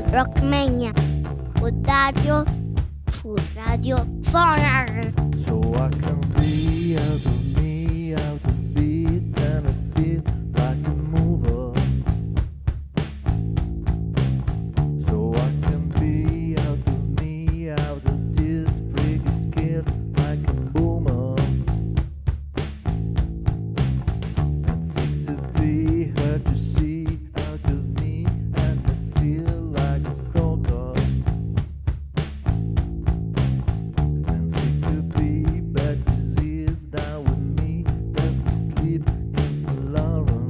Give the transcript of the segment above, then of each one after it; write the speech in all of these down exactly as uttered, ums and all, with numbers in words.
Rockmania con Dario su Radio Sonar. So I can be out of me, out of beat, and I feel like a mover. So I can be out of me, out of these freaky skills, like a boomer. And sick to be heard to see out of me, and I feel like a stalker. And sick to be bad disease down with me, that's the sleep in Saint Lawrence.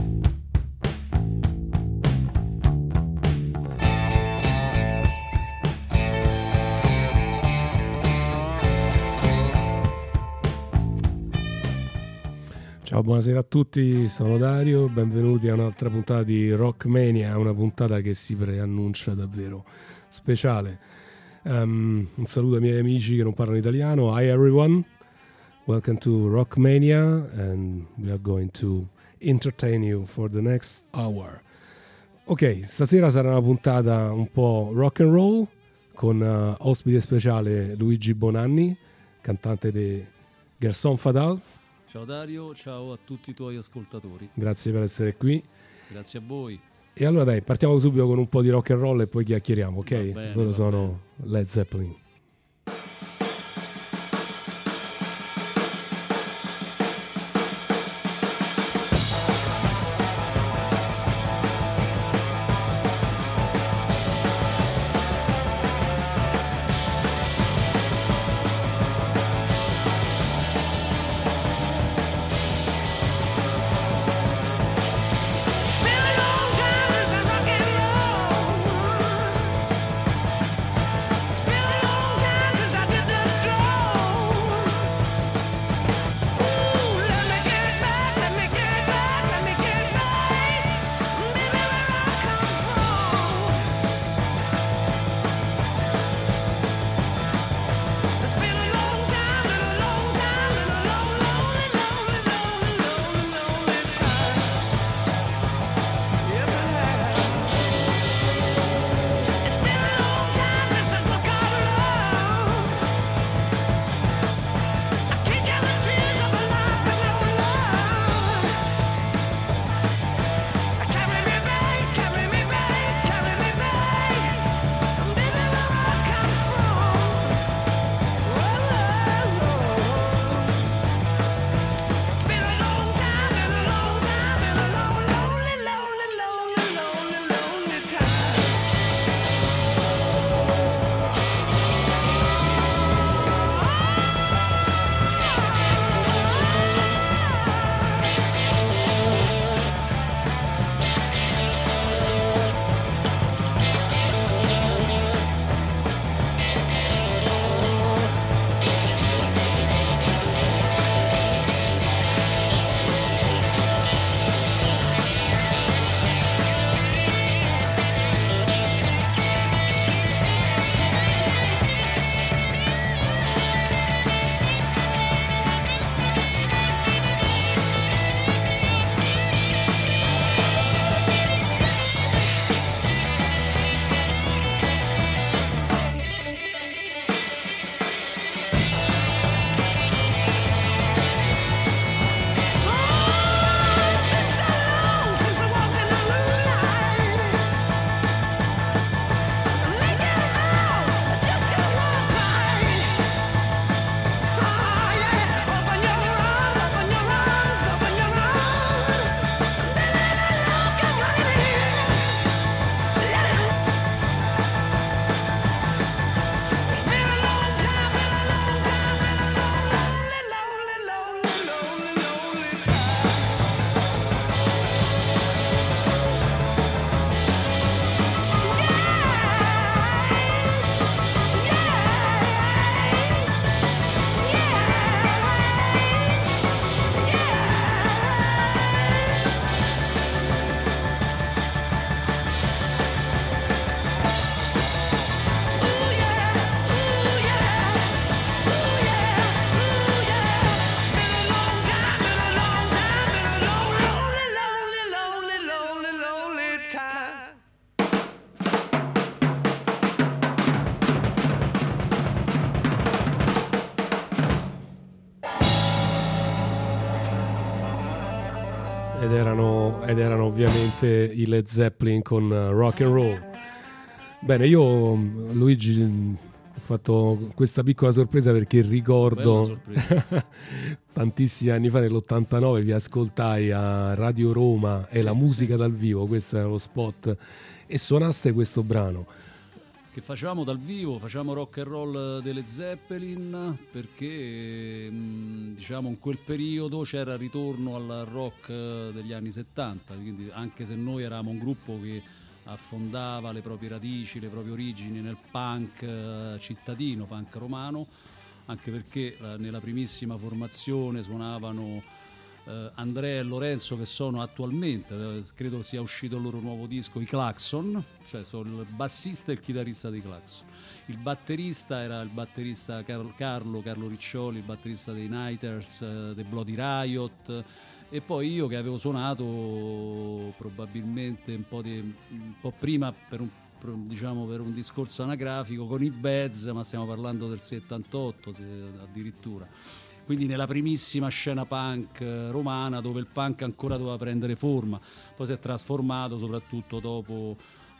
Ciao, buonasera a tutti, sono Dario, benvenuti a un'altra puntata di Rockmania, una puntata che si preannuncia davvero speciale. Um, un saluto ai miei amici che non parlano italiano. Hi everyone, welcome to Rockmania and we are going to entertain you for the next hour. Ok, stasera sarà una puntata un po' rock and roll con uh, ospite speciale Luigi Bonanni, cantante di Garçon Fatal. Ciao Dario, ciao a tutti i tuoi ascoltatori. Grazie per essere qui. Grazie a voi. E allora dai, partiamo subito con un po' di rock and roll e poi chiacchieriamo, ok? Va bene, Loro va sono Led Zeppelin. It's been a long time since I rock and roll. It's been a long ed erano, ed erano ovviamente i Led Zeppelin con uh, Rock and Roll. Bene, io Luigi ho fatto questa piccola sorpresa perché ricordo tantissimi anni fa, nell'ottantanove, vi ascoltai a Radio Roma e sì, la musica sì. dal vivo, questo era lo spot, e suonaste questo brano. Che facevamo dal vivo, facciamo rock and roll delle Zeppelin, perché diciamo in quel periodo c'era il ritorno al rock degli anni settanta, quindi anche se noi eravamo un gruppo che affondava le proprie radici, le proprie origini nel punk cittadino, punk romano, anche perché nella primissima formazione suonavano Uh, Andrea e Lorenzo, che sono attualmente, uh, credo sia uscito il loro nuovo disco, i Claxon, cioè sono il bassista e il chitarrista dei Claxon. Il batterista era il batterista Car- Carlo Carlo Riccioli, il batterista dei Nighters, uh, dei Bloody Riot, e poi io che avevo suonato probabilmente un po', di, un po' prima per un, per, diciamo per un discorso anagrafico con i Beds, ma stiamo parlando del settantotto se, addirittura. Quindi nella primissima scena punk romana, dove il punk ancora doveva prendere forma, poi si è trasformato soprattutto dopo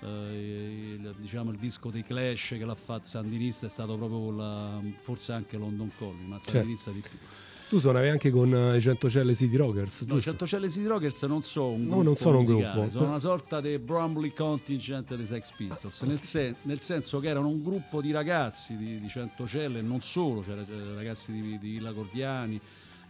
eh, il, diciamo, il disco dei Clash che l'ha fatto Sandinista, è stato proprio la, forse anche London Calling, ma Sandinista certo. di più. Tu suonavi anche con i Centocelle City Rockers, giusto? No, i Centocelle City Rockers non sono un no, gruppo non sono musicale, un gruppo. Sono una sorta di Bromley Contingent dei Sex Pistols, nel, sen- nel senso che erano un gruppo di ragazzi di, di Centocelle, e non solo, c'erano ragazzi di, di Villa Cordiani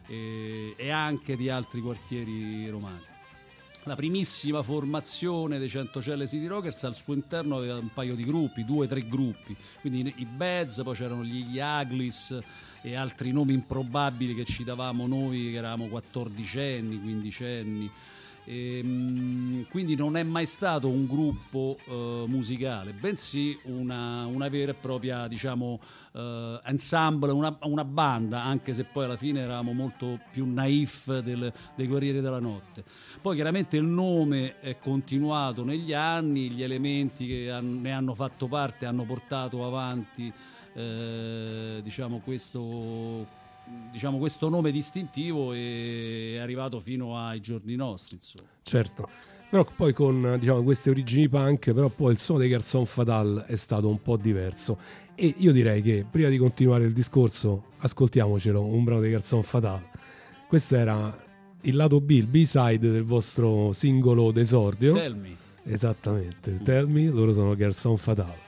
e, e anche di altri quartieri romani. La primissima formazione dei Centocelle City Rockers al suo interno aveva un paio di gruppi, due o tre gruppi, quindi i Beds, poi c'erano gli Uglis e altri nomi improbabili che ci davamo noi che eravamo quattordicenni, quindicenni, e, mh, quindi non è mai stato un gruppo uh, musicale, bensì una, una vera e propria, diciamo, uh, ensemble, una, una banda, anche se poi alla fine eravamo molto più naif del, dei Guerrieri della Notte. Poi chiaramente il nome è continuato negli anni, gli elementi che han, ne hanno fatto parte hanno portato avanti Eh, diciamo questo diciamo questo nome distintivo, e è arrivato fino ai giorni nostri, insomma. Certo, però poi con, diciamo, queste origini punk, però poi il suono dei Garçon Fatal è stato un po' diverso, e io direi che prima di continuare il discorso ascoltiamocelo un brano dei Garçon Fatal. Questo era il lato B, il B-side del vostro singolo d'esordio. Tell Me. Esattamente, mm. Tell Me, loro sono Garçon Fatal.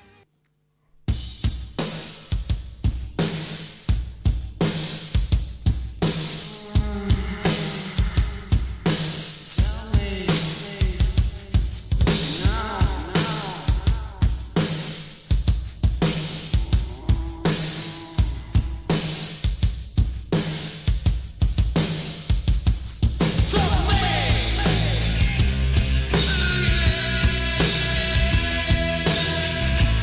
Tell me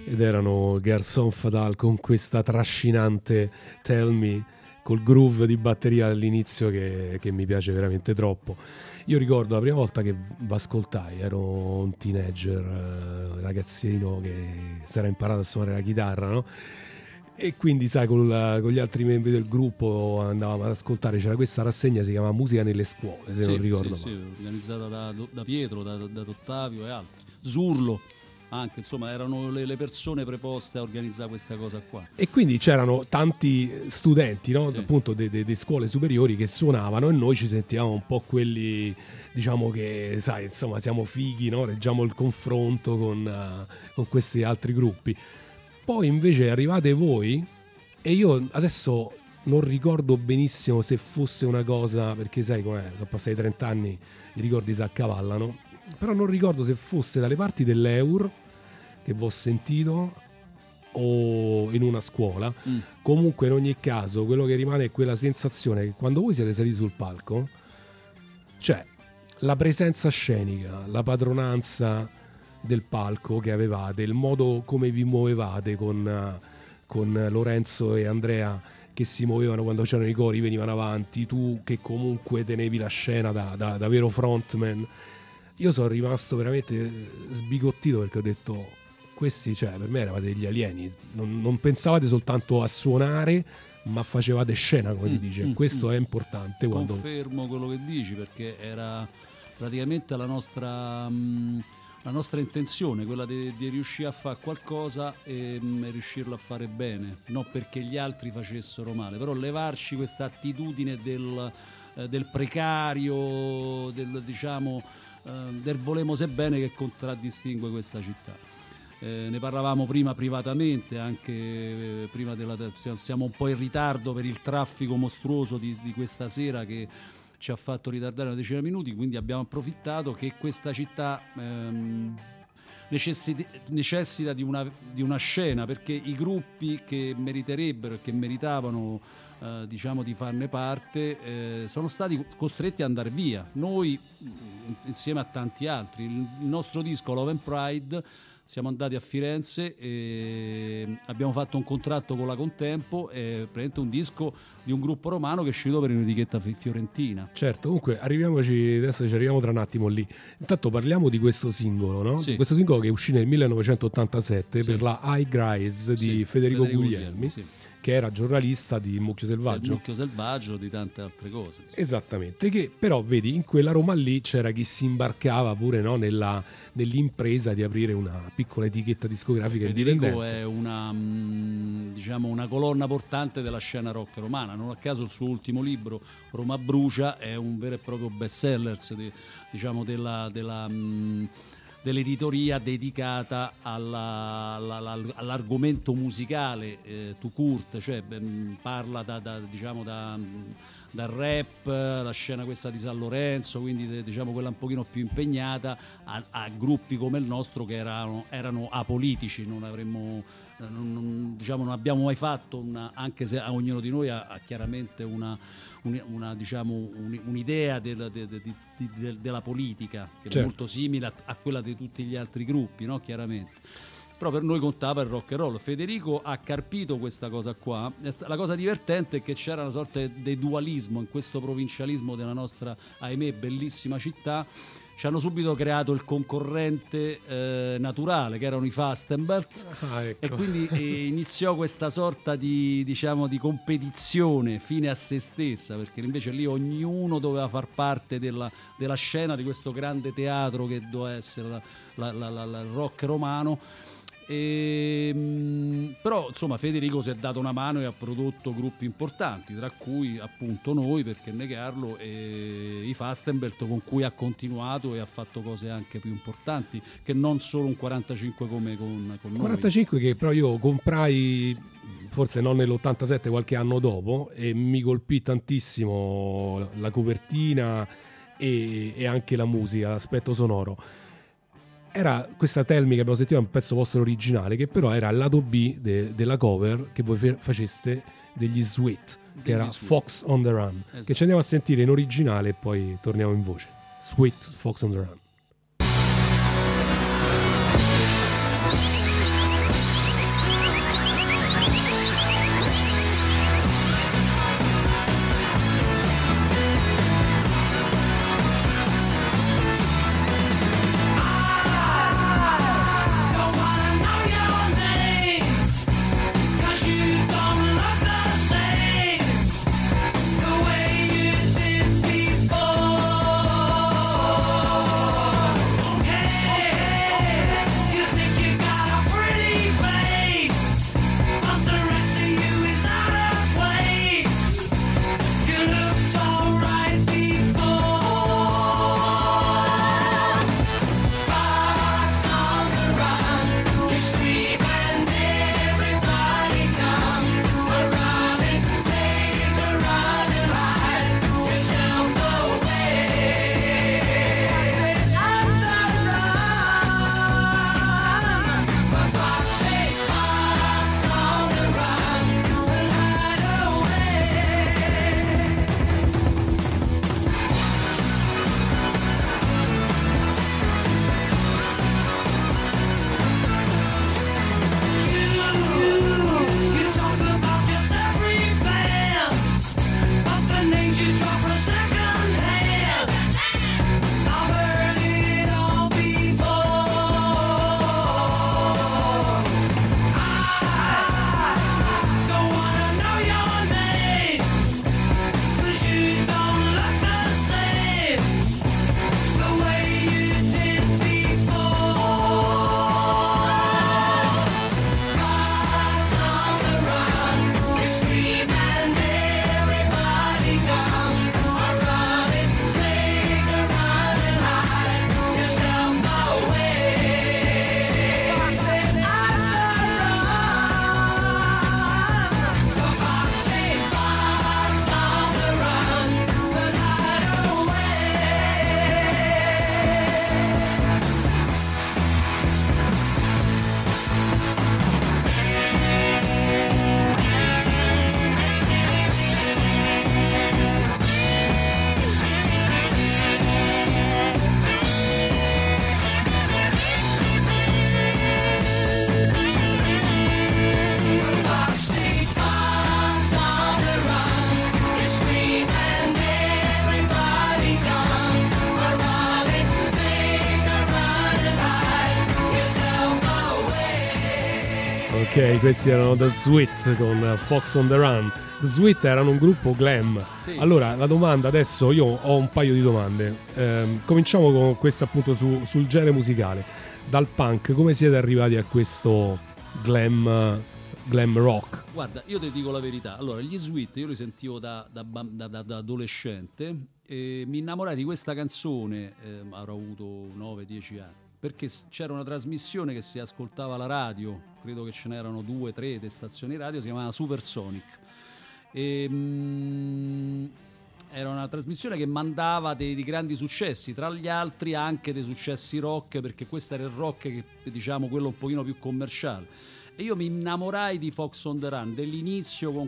ed erano Garçon Fatal con questa trascinante Tell Me, col groove di batteria all'inizio che, che mi piace veramente troppo. Io ricordo la prima volta che ascoltai, ero un teenager, eh, ragazzino che si era imparato a suonare la chitarra, no? E quindi sai, con, la, con gli altri membri del gruppo andavamo ad ascoltare, c'era questa rassegna, si chiama Musica nelle scuole, se sì, non ricordo sì, male. sì, organizzata da, da Pietro, da, da Ottavio e altri, Zurlo anche, insomma erano le, le persone preposte a organizzare questa cosa qua. E quindi c'erano tanti studenti, no? Sì. Appunto de, de, de scuole superiori che suonavano, e noi ci sentivamo un po' quelli, diciamo, che sai, insomma, siamo fighi, no? Reggiamo il confronto con, uh, con questi altri gruppi. Poi invece arrivate voi, e io adesso non ricordo benissimo se fosse una cosa, perché sai com'è, sono passati trenta anni, i ricordi si accavallano, però non ricordo se fosse dalle parti dell'Eur che vi ho sentito o in una scuola. Mm. Comunque in ogni caso quello che rimane è quella sensazione che quando voi siete saliti sul palco, cioè la presenza scenica, la padronanza del palco che avevate, il modo come vi muovevate con, con Lorenzo e Andrea che si muovevano quando c'erano i cori, venivano avanti, tu che comunque tenevi la scena da, da, da vero frontman. Io sono rimasto veramente sbigottito, perché ho detto, questi, cioè, per me eravate degli alieni, non, non pensavate soltanto a suonare, ma facevate scena, come si dice. Mm, Questo mm. è importante. Quando... Confermo quello che dici, perché era praticamente la nostra... Mh, la nostra intenzione, quella di, di riuscire a fare qualcosa e, e riuscirlo a fare bene, non perché gli altri facessero male, però levarci questa attitudine del, eh, del precario, del, diciamo, eh, del volemo bene, che contraddistingue questa città. Eh, ne parlavamo prima privatamente, anche eh, prima della siamo un po' in ritardo per il traffico mostruoso di, di questa sera che ci ha fatto ritardare una decina di minuti, quindi abbiamo approfittato che questa città ehm, necessita, necessita di una, di una scena, perché i gruppi che meriterebbero e che meritavano eh, diciamo di farne parte eh, sono stati costretti ad andare via. Noi insieme a tanti altri, il, il nostro disco Love and Pride, siamo andati a Firenze e abbiamo fatto un contratto con la Contempo, e praticamente un disco di un gruppo romano che è uscito per un'etichetta fiorentina. Certo, comunque arriviamoci, adesso ci arriviamo tra un attimo lì. Intanto parliamo di questo singolo, no? Sì. Questo singolo che uscì nel millenovecentottantasette sì. per la High Grace di sì, Federico, Federico Guglielmi, Guglielmi sì. che era giornalista di Mucchio Selvaggio. Il Mucchio Selvaggio, di tante altre cose. Esattamente, che però vedi, in quella Roma lì c'era chi si imbarcava pure, no, nella, nell'impresa di aprire una piccola etichetta discografica Federico indipendente. è una, diciamo, una colonna portante della scena rock romana. Non a caso il suo ultimo libro, Roma Brucia, è un vero e proprio bestseller, diciamo, della... della mh, dell'editoria dedicata alla, alla, all'argomento musicale eh, tout court, cioè beh, parla da, da, diciamo da, dal rap, la scena questa di San Lorenzo, quindi diciamo quella un pochino più impegnata, a, a gruppi come il nostro che erano, erano apolitici. Non avremmo non, non, diciamo non abbiamo mai fatto una, anche se a ognuno di noi ha, ha chiaramente una Una, diciamo, un'idea del, de, de, de, de, della politica che certo. è molto simile a, a quella di tutti gli altri gruppi, no? Chiaramente. Però per noi contava il rock and roll. Federico ha carpito questa cosa qua. La cosa divertente è che c'era una sorta di dualismo in questo provincialismo della nostra, ahimè, bellissima città. Ci hanno subito creato il concorrente eh, naturale, che erano i Fastenbert, ah, ecco. e quindi eh, iniziò questa sorta di, diciamo, di competizione fine a se stessa, perché invece lì ognuno doveva far parte della, della scena di questo grande teatro che doveva essere la, la, la, la, la rock romano. E, mh, però insomma Federico si è dato una mano e ha prodotto gruppi importanti, tra cui appunto noi, perché negarlo, e i Fastenbert, con cui ha continuato e ha fatto cose anche più importanti che non solo un quarantacinque come con, con noi. quarantacinque che però io comprai forse non nell'ottantasette, qualche anno dopo, e mi colpì tantissimo la copertina e, e anche la musica, l'aspetto sonoro. Era questa Tell Me che abbiamo sentito, è un pezzo vostro originale, che però era il lato B de, della cover che voi fe- faceste degli Sweet, che degli era Sweet. Fox on the Run, esatto. Che ci andiamo a sentire in originale e poi torniamo in voce. Sweet Fox on the Run. Ok, questi erano The Sweet con Fox on the Run. The Sweet erano un gruppo glam. Sì. Allora, la domanda adesso, io ho un paio di domande. Ehm, cominciamo con questa appunto su, sul genere musicale. Dal punk, come siete arrivati a questo glam, glam rock? Guarda, io ti dico la verità. Allora, gli Sweet io li sentivo da, da, da, da, da adolescente e mi innamorai di questa canzone, eh, avrò avuto nove dieci anni. Perché c'era una trasmissione che si ascoltava alla radio, credo che ce n'erano due, tre de stazioni radio, si chiamava Supersonic. E, mm, era una trasmissione che mandava dei, dei grandi successi, tra gli altri anche dei successi rock, perché questo era il rock che, diciamo, quello un pochino più commerciale. E io mi innamorai di Fox on the Run, dell'inizio con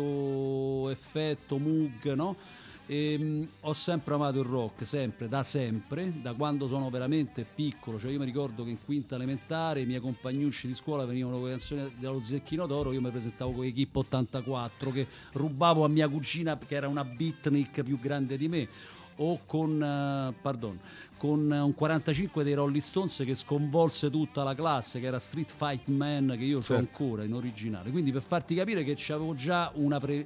questo effetto Moog, no? E, mh, ho sempre amato il rock, sempre, da sempre, da quando sono veramente piccolo. Cioè io mi ricordo che in quinta elementare i miei compagnucci di scuola venivano con le canzoni dello Zecchino d'Oro, io mi presentavo con Equipe ottantaquattro che rubavo a mia cugina che era una beatnik più grande di me, o con uh, pardon con un quarantacinque dei Rolling Stones che sconvolse tutta la classe, che era Street Fight Man, che io ho Certo. ancora in originale. Quindi per farti capire che c'avevo già una pre,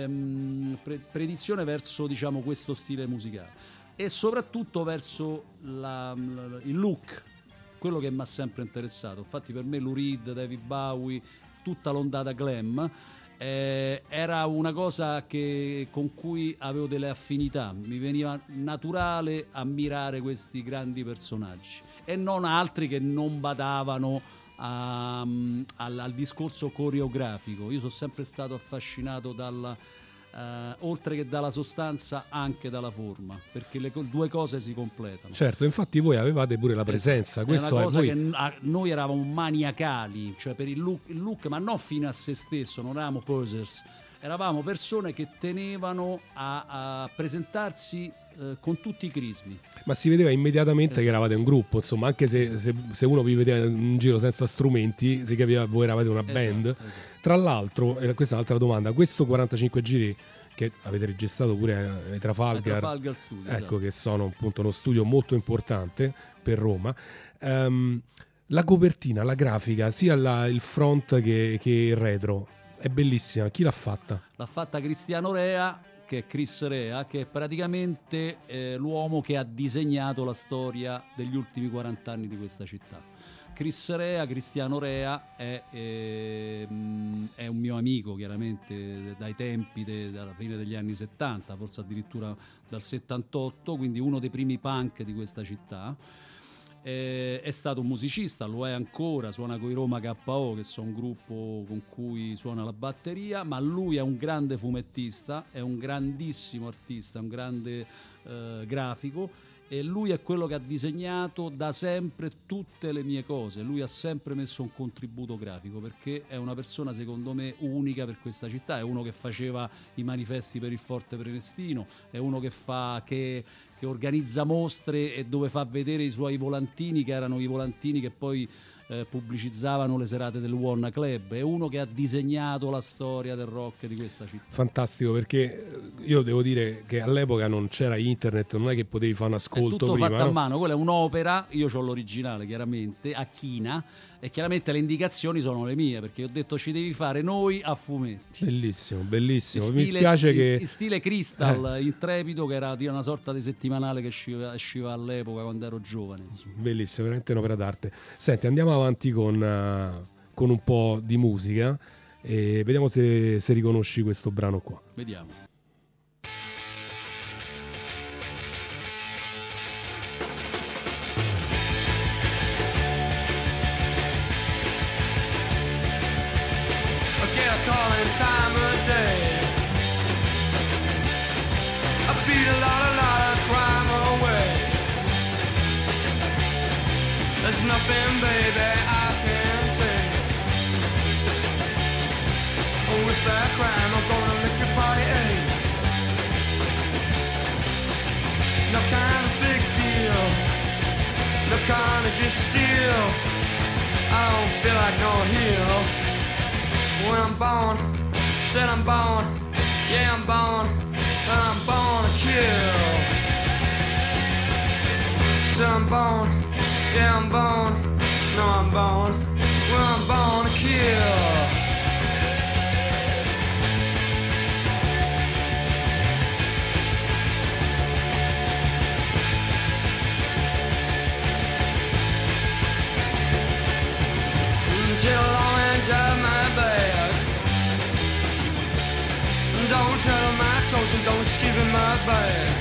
ehm, pre, predizione verso, diciamo, questo stile musicale e soprattutto verso la, la, il look, quello che mi ha sempre interessato. Infatti per me Lou Reed, David Bowie, tutta l'ondata glam Eh, era una cosa che, con cui avevo delle affinità, mi veniva naturale ammirare questi grandi personaggi e non altri che non badavano a, al, al discorso coreografico. Io sono sempre stato affascinato dalla, eh, oltre che dalla sostanza, anche dalla forma, perché le co- due cose si completano. Certo, infatti voi avevate pure la presenza. È Questo una è cosa voi... che n- a- noi eravamo maniacali, cioè per il look, il look, ma non fine a se stesso, non eravamo posers, eravamo persone che tenevano a, a presentarsi eh, con tutti i crismi. Ma si vedeva immediatamente Esatto. che eravate un gruppo, insomma, anche se, se, se uno vi vedeva in giro senza strumenti, si capiva che voi eravate una band. Esatto, esatto. Tra l'altro, e questa è un'altra domanda, questo quarantacinque giri che avete registrato pure ai Trafalgar, Ai Trafalgar Studio, ecco, esatto. che sono appunto uno studio molto importante per Roma. Ehm, la copertina, la grafica, sia la- il front che, che il retro, è bellissima. Chi l'ha fatta? L'ha fatta Cristiano Rea, che è Chris Rea, che è praticamente eh, l'uomo che ha disegnato la storia degli ultimi quaranta anni di questa città. Chris Rea, Cristiano Rea, è, eh, mh, è un mio amico, chiaramente dai tempi de, dalla fine degli anni settanta, forse addirittura dal settantotto, quindi uno dei primi punk di questa città. Eh, è stato un musicista, lo è ancora, suona con i Roma K O, che sono un gruppo con cui suona la batteria, ma lui è un grande fumettista, è un grandissimo artista, un grande eh, grafico, e lui è quello che ha disegnato da sempre tutte le mie cose. Lui ha sempre messo un contributo grafico, perché è una persona secondo me unica per questa città. È uno che faceva i manifesti per il Forte Prenestino, è uno che fa che, che organizza mostre e dove fa vedere i suoi volantini, che erano i volantini che poi eh, pubblicizzavano le serate del Wanna Club. È uno che ha disegnato la storia del rock di questa città. Fantastico, perché io devo dire che all'epoca non c'era internet, non è che potevi fare un È ascolto tutto prima, fatto a no? mano, quella è un'opera, io ho l'originale chiaramente, a china, e chiaramente le indicazioni sono le mie, perché ho detto ci devi fare noi a fumetti. Bellissimo, bellissimo. In Mi stile- spiace in- che in stile Crystal, Intrepido, che era di una sorta di settimanale che usciva, usciva all'epoca quando ero giovane, insomma. bellissimo, veramente un'opera d'arte. Senti, andiamo avanti con, eh, con un po' di musica e vediamo se, se riconosci questo brano qua. Vediamo. I get a call in time of day. I beat a lot, a lot of crime away. There's nothing, baby, I can say. Oh, with that crime, I'm gonna lick your body, eh? It's no kind of big deal, no kind of just steal. I don't feel like no hero. When I'm born, said I'm born, yeah I'm born, I'm born to kill. Said I'm born, yeah I'm born, no I'm born, well I'm born to kill. Till long and drive my bag. Don't tread on my toes and don't skip in my bag.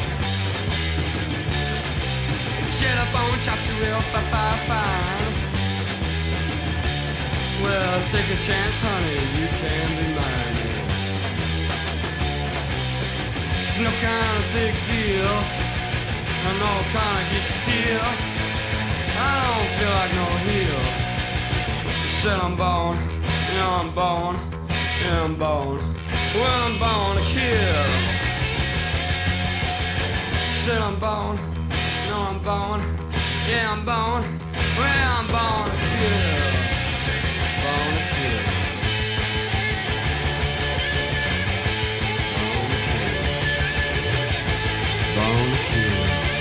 Shit up on chops you real fa fa fine. Well, take a chance, honey, you can be mine. It's no kind of big deal, and no kind of get steel. I don't feel like no heel. Said I'm born, yeah I'm born, yeah I'm born. Well I'm born to kill. Said I'm born, no I'm born, yeah I'm born. Well I'm born to kill. Born to kill. Born to kill.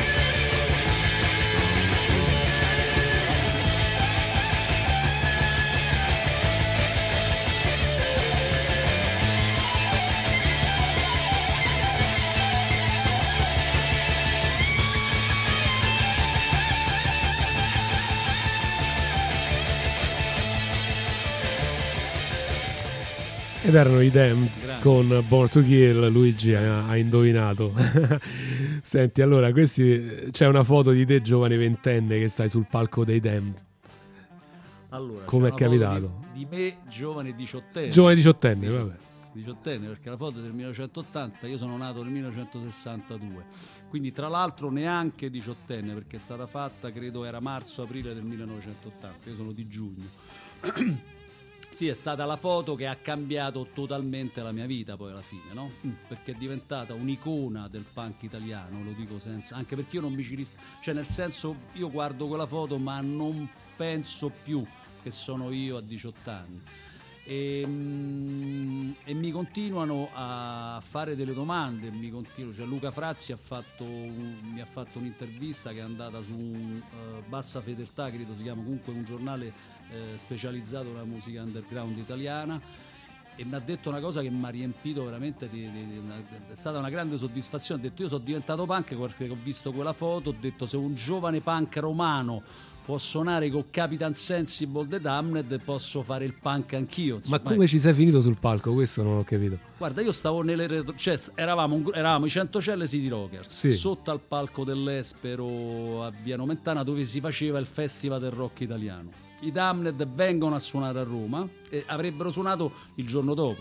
Ed erano i Damned Grande. con Born to Kill. Luigi ha, ha indovinato. Senti, allora, questi, c'è una foto di te giovane ventenne che stai sul palco dei Damned. Allora, Come c'è è una foto capitato? Di, di me giovane diciottenne. Giovane diciottenne, vabbè. diciottenne, perché la foto è del millenovecentottanta, io sono nato nel millenovecentosessantadue, quindi tra l'altro neanche diciottenne, perché è stata fatta, credo era marzo-aprile del millenovecentottanta, io sono di giugno. Sì, è stata la foto che ha cambiato totalmente la mia vita poi alla fine, no? Perché è diventata un'icona del punk italiano, lo dico senza, anche perché io non mi ci ris- cioè nel senso, io guardo quella foto ma non penso più che sono io a diciotto anni. E, mm, e mi continuano a fare delle domande, mi continuo, cioè Luca Frazzi ha fatto un, mi ha fatto un'intervista che è andata su un, uh, Bassa Fedeltà, credo si chiama, comunque un giornale eh, specializzato nella musica underground italiana, e mi ha detto una cosa che mi ha riempito veramente di, di, di una, è stata una grande soddisfazione. Ha detto: io sono diventato punk perché ho visto quella foto, ho detto se un giovane punk romano può suonare con Capitan Sensible The Damned, posso fare il punk anch'io. Insomma. Ma come ci sei finito sul palco? Questo non ho capito. Guarda, io stavo nelle retro... cioè eravamo, un... eravamo i Centocelle City Rockers, sì, sotto al palco dell'Espero a Via Nomentana, dove si faceva il Festival del Rock Italiano. I Damned vengono a suonare a Roma e avrebbero suonato il giorno dopo.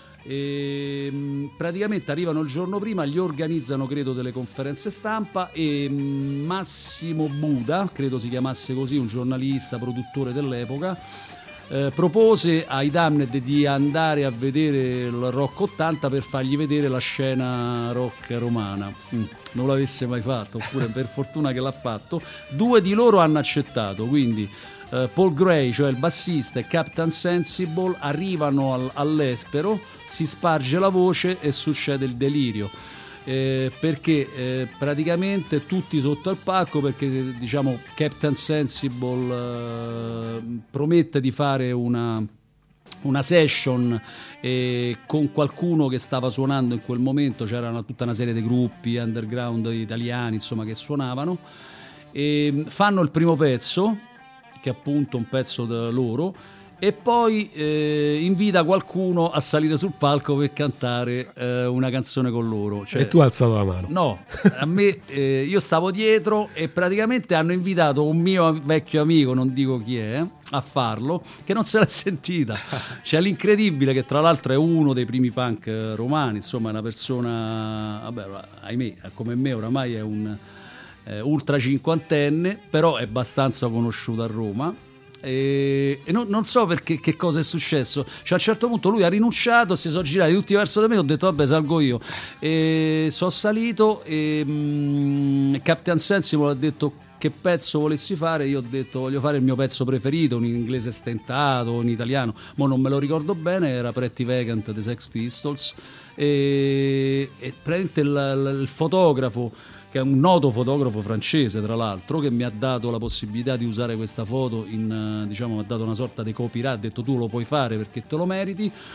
E praticamente arrivano il giorno prima, gli organizzano credo delle conferenze stampa, e Massimo Buda, credo si chiamasse così, un giornalista, produttore dell'epoca, eh, propose ai Damned di andare a vedere il Rock ottanta per fargli vedere la scena rock romana. Mm, non l'avesse mai fatto, oppure per fortuna che l'ha fatto. Due di loro hanno accettato, quindi Uh, Paul Gray, cioè il bassista, e Captain Sensible arrivano al, all'Espero, si sparge la voce e succede il delirio, eh, perché eh, praticamente tutti sotto al palco, perché diciamo Captain Sensible eh, promette di fare una una session eh, con qualcuno che stava suonando in quel momento, c'era una, tutta una serie di gruppi underground italiani insomma che suonavano, e fanno il primo pezzo, che è appunto un pezzo da loro, e poi eh, invita qualcuno a salire sul palco per cantare eh, una canzone con loro. Cioè, e tu hai alzato la mano? No, a me eh, io stavo dietro e praticamente hanno invitato un mio vecchio amico, non dico chi è, a farlo, che non se l'ha sentita. C'è l'incredibile, che tra l'altro è uno dei primi punk romani, insomma è una persona, vabbè, ahimè, come me oramai è un Eh, ultra cinquantenne, però è abbastanza conosciuto a Roma, e, e non, non so perché che cosa è successo, cioè a un certo punto lui ha rinunciato, si sono girati tutti verso di me, ho detto vabbè salgo io, e sono salito e mh, Captain Sensible ha detto che pezzo volessi fare, io ho detto voglio fare il mio pezzo preferito, un inglese stentato, un italiano, ma non me lo ricordo bene, era Pretty Vacant dei Sex Pistols, e, e praticamente il, il fotografo, che è un noto fotografo francese tra l'altro, che mi ha dato la possibilità di usare questa foto in, diciamo, mi ha dato una sorta di copyright, ha detto tu lo puoi fare perché te lo meriti,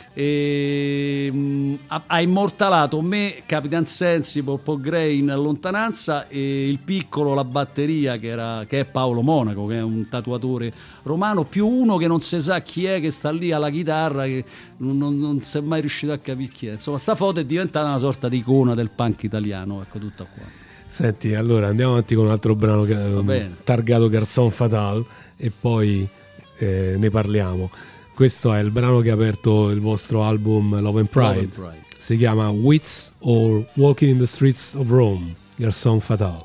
e mh, ha, ha immortalato me, Capitan Sensible, Paul Gray in lontananza, e il piccolo, la batteria, che, era, che è Paolo Monaco, che è un tatuatore romano, più uno che non si sa chi è, che sta lì alla chitarra, che non, non, non si è mai riuscito a capire chi è. Insomma, sta foto è diventata una sorta di icona del punk italiano, ecco, tutta qua. Senti, allora andiamo avanti con un altro brano che, um, targato Garçon Fatal, e poi eh, ne parliamo. Questo è il brano che ha aperto il vostro album Love and Pride. Love and Pride. Si chiama Wits or Walking in the Streets of Rome, Garçon Fatal.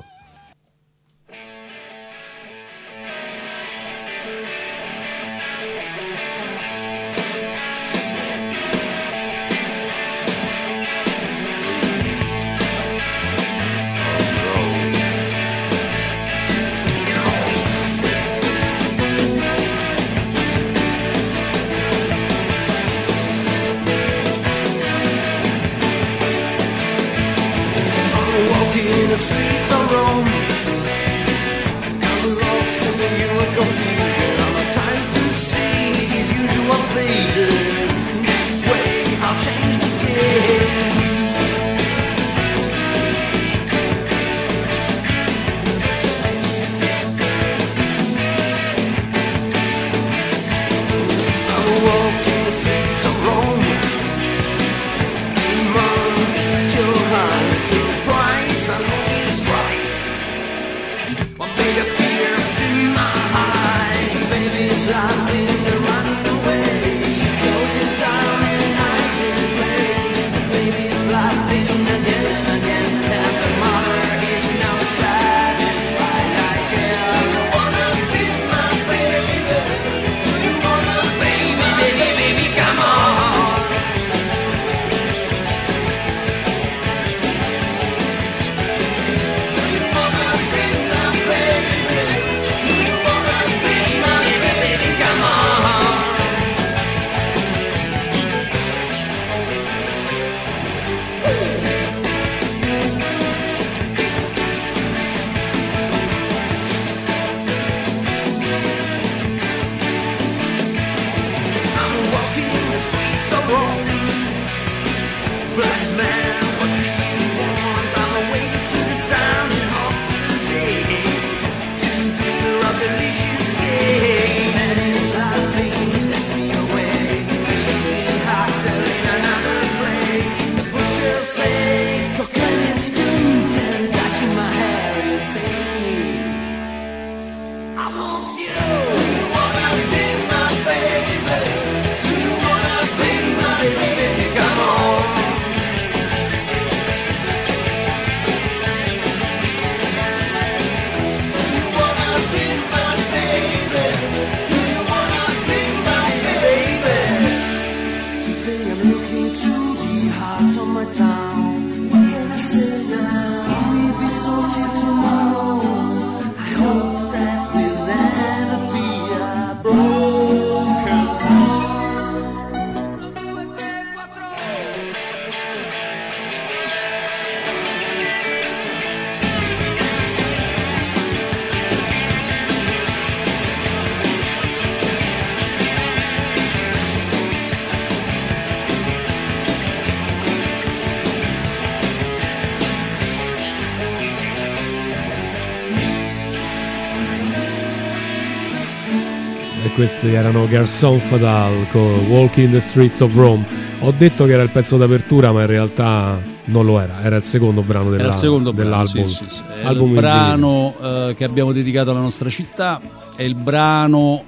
Questi erano Garçon Fatal con Walking in the Streets of Rome. Ho detto che era il pezzo d'apertura, ma in realtà non lo era, era il secondo brano, della, era il secondo dell'album. Brano, sì, sì, sì. È il brano eh, che abbiamo dedicato alla nostra città, è il brano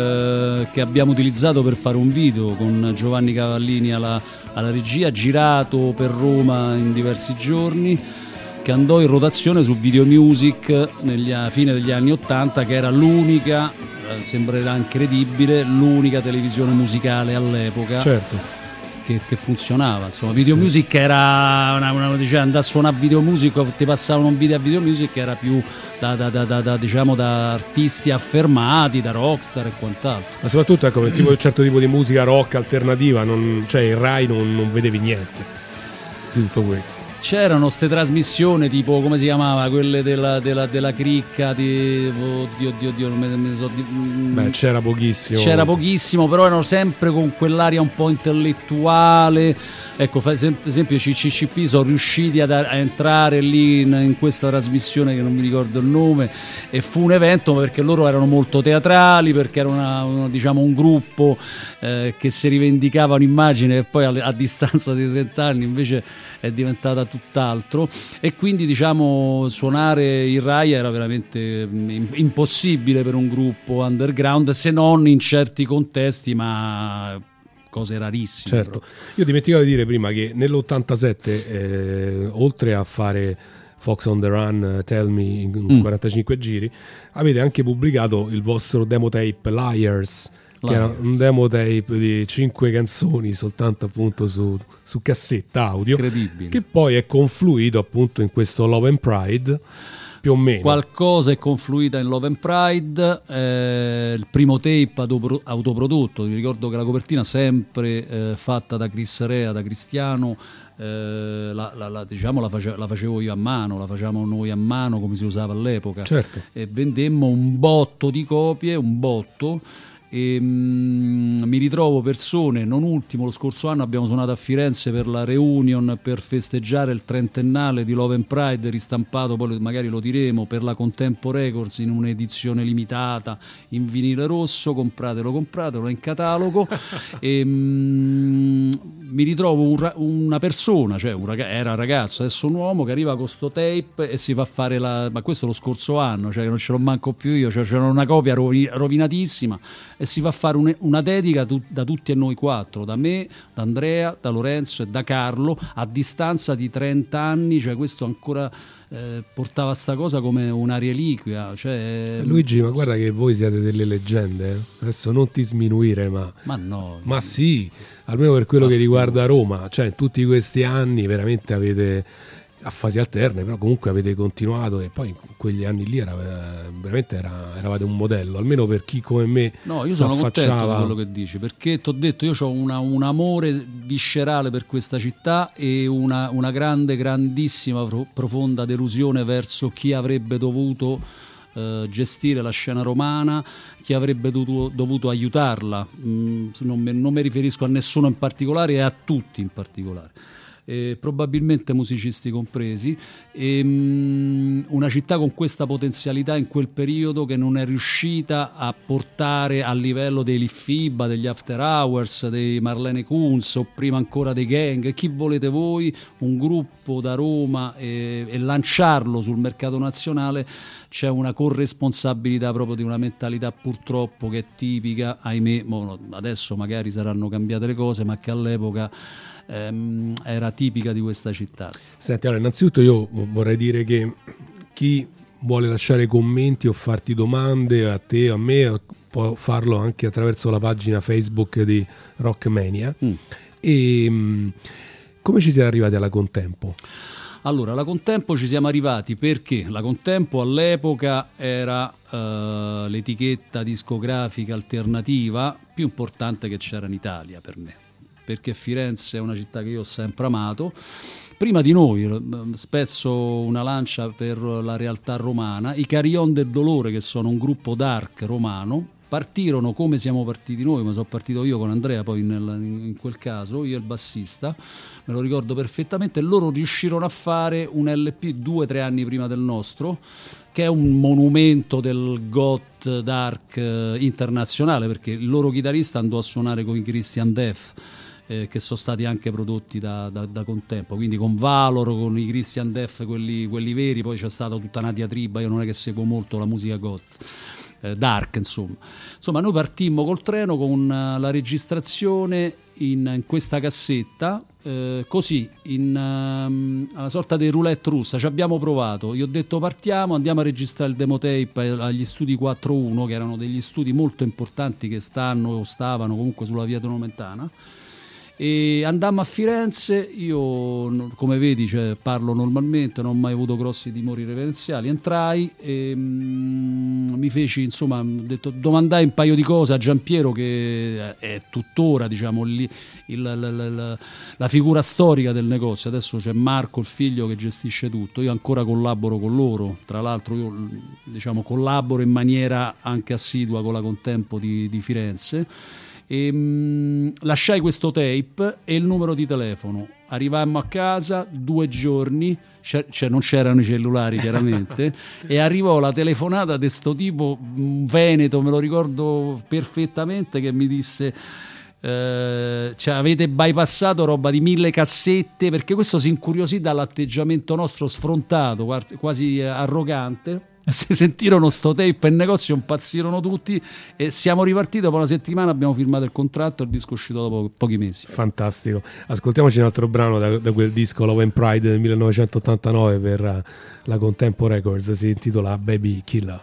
eh, che abbiamo utilizzato per fare un video con Giovanni Cavallini alla, alla regia, girato per Roma in diversi giorni, che andò in rotazione su Video Music negli, a fine degli anni ottanta, che era l'unica, eh, sembrerà incredibile, l'unica televisione musicale all'epoca. Certo. Che, che funzionava, insomma. Video sì. Music era una, una, diciamo, andare a suonare Video Music, ti passavano un video a Video Music, era più da, da, da, da, da, diciamo, da artisti affermati, da rockstar e quant'altro. Ma soprattutto, ecco, per tipo, un certo tipo di musica rock alternativa, non, cioè in Rai non, non vedevi niente di tutto questo. C'erano ste trasmissioni tipo, come si chiamava, quelle della, della, della cricca di... Oddio, oddio, oddio, non me ne so di... Beh, c'era pochissimo. C'era pochissimo, però erano sempre con quell'aria un po' intellettuale. Ecco, per esempio i C C C P sono riusciti ad, a entrare lì in, in questa trasmissione che non mi ricordo il nome, e fu un evento perché loro erano molto teatrali, perché era una, una, diciamo un gruppo eh, che si rivendicava un'immagine e poi a, a distanza di trenta anni invece è diventata tutt'altro, e quindi diciamo suonare il Rai era veramente impossibile per un gruppo underground, se non in certi contesti, ma cose rarissime. Certo. Però. Io dimenticavo di dire prima che nell'ottantasette eh, oltre a fare Fox on the Run, Tell Me in mm. quarantacinque giri, avete anche pubblicato il vostro demo tape Liars, che era un demo tape di cinque canzoni soltanto appunto su, su cassetta audio, incredibile, che poi è confluito appunto in questo Love and Pride. Più o meno qualcosa è confluita in Love and Pride, eh, il primo tape autoprodotto. Vi ricordo che la copertina sempre eh, fatta da Chris Rea, da Cristiano, eh, la, la, la, diciamo la, face, la facevo io a mano, la facevamo noi a mano come si usava all'epoca, certo. E vendemmo un botto di copie, un botto. E, mm, mi ritrovo persone, non ultimo lo scorso anno abbiamo suonato a Firenze per la reunion per festeggiare il trentennale di Love and Pride, ristampato, poi magari lo diremo, per la Contempo Records in un'edizione limitata in vinile rosso. Compratelo, compratelo, è in catalogo. E mm, mi ritrovo un, una persona, cioè un ragazzo, era un ragazzo, adesso un uomo, che arriva con sto tape e si fa fare la, ma questo lo scorso anno, cioè non ce l'ho manco più io, cioè c'era una copia rovi, rovinatissima, e si fa fare un, una dedica tu, da tutti e noi quattro, da me, da Andrea, da Lorenzo e da Carlo, a distanza di trenta anni, cioè questo ancora eh, portava sta cosa come una reliquia, cioè... Luigi, ma guarda che voi siete delle leggende, eh? Adesso non ti sminuire, ma ma no, ma sì, almeno per quello che riguarda Roma, cioè in tutti questi anni veramente avete, a fasi alterne, però comunque avete continuato, e poi in quegli anni lì era, veramente era, eravate un modello, almeno per chi come me. No, io sono contento di quello che dici, perché ti ho detto, io ho una, un amore viscerale per questa città e una, una grande, grandissima, profonda delusione verso chi avrebbe dovuto eh, gestire la scena romana, chi avrebbe dovuto, dovuto aiutarla. Mm, non, me, non mi riferisco a nessuno in particolare e a tutti in particolare. Eh, probabilmente musicisti compresi, e, um, una città con questa potenzialità in quel periodo che non è riuscita a portare a livello dei Litfiba, degli After Hours, dei Marlene Kunz o prima ancora dei Gang, chi volete voi, un gruppo da Roma, e, e lanciarlo sul mercato nazionale. C'è una corresponsabilità proprio di una mentalità purtroppo che è tipica, ahimè, adesso magari saranno cambiate le cose, ma che all'epoca ehm, era tipica di questa città. Senti, allora innanzitutto io vorrei dire che chi vuole lasciare commenti o farti domande a te o a me può farlo anche attraverso la pagina Facebook di Rockmania. Mm. E mh, come ci siete arrivati alla Contempo? Allora, la Contempo ci siamo arrivati perché la Contempo all'epoca era uh, l'etichetta discografica alternativa più importante che c'era in Italia per me, perché Firenze è una città che io ho sempre amato. Prima di noi, spezzo una lancia per la realtà romana, i Carillon del Dolore, che sono un gruppo dark romano, partirono come siamo partiti noi, ma sono partito io con Andrea poi nel, in quel caso, io e il bassista, me lo ricordo perfettamente. Loro riuscirono a fare un L P due o tre anni prima del nostro, che è un monumento del goth dark eh, internazionale, perché il loro chitarrista andò a suonare con i Christian Death, eh, che sono stati anche prodotti da, da, da Contempo, quindi con Valor, con i Christian Death, quelli, quelli veri. Poi c'è stata tutta una diatriba, io non è che seguo molto la musica goth, dark, insomma. Insomma, noi partimmo col treno con uh, la registrazione in, in questa cassetta, eh, così, in um, una sorta di roulette russa. Ci abbiamo provato, io ho detto partiamo, andiamo a registrare il demo tape agli studi quattro uno, che erano degli studi molto importanti che stanno o stavano comunque sulla via Tonomentana, E andammo a Firenze, io come vedi, cioè, parlo normalmente, non ho mai avuto grossi timori reverenziali. Entrai e mm, mi feci, insomma, ho detto, domandai un paio di cose a Giampiero, che è tuttora, diciamo, lì il, la, la, la, la figura storica del negozio. Adesso c'è Marco, il figlio, che gestisce tutto. Io ancora collaboro con loro, tra l'altro io, diciamo, collaboro in maniera anche assidua con la Contempo di, di Firenze. E, mh, lasciai questo tape e il numero di telefono. Arrivammo a casa, due giorni, cioè non c'erano i cellulari chiaramente, e arrivò la telefonata di sto tipo, un veneto, me lo ricordo perfettamente, che mi disse eh, cioè, avete bypassato roba di mille cassette, perché questo si incuriosì dall'atteggiamento nostro sfrontato, quasi arrogante. Si sentirono sto tape in negozio, impazzirono tutti e siamo ripartiti. Dopo una settimana abbiamo firmato il contratto e il disco è uscito dopo pochi mesi. Fantastico. Ascoltiamoci un altro brano da, da quel disco Love and Pride del millenovecentottantanove per uh, la Contempo Records, si intitola Baby Killer.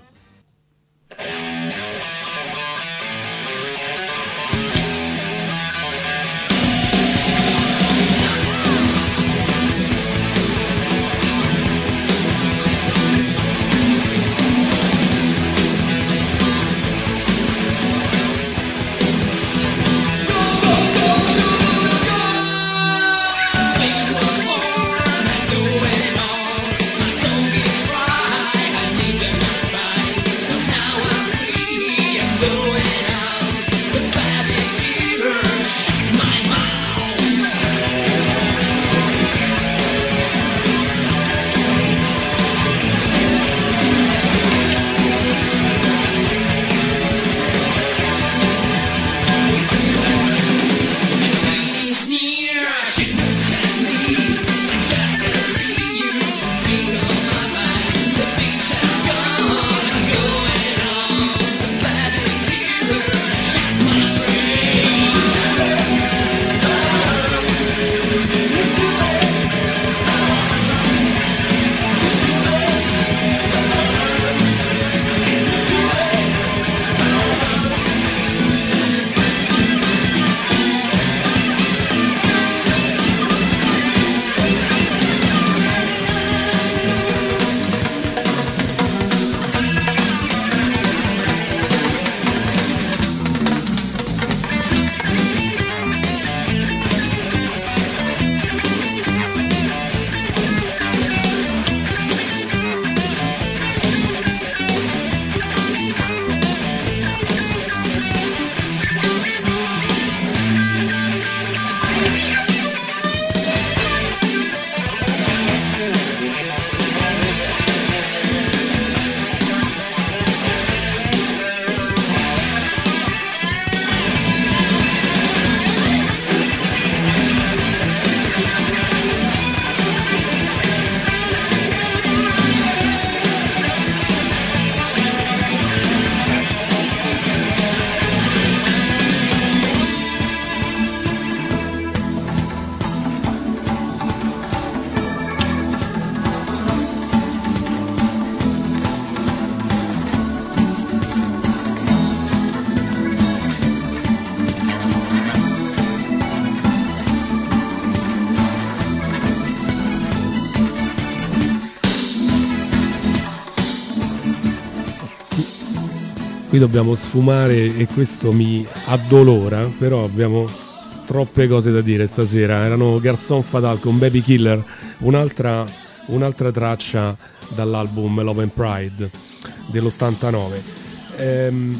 Qui dobbiamo sfumare e questo mi addolora, però abbiamo troppe cose da dire stasera. Erano Garçon Fatal con Baby Killer, un'altra, un'altra traccia dall'album Love and Pride dell'ottantanove. Ehm,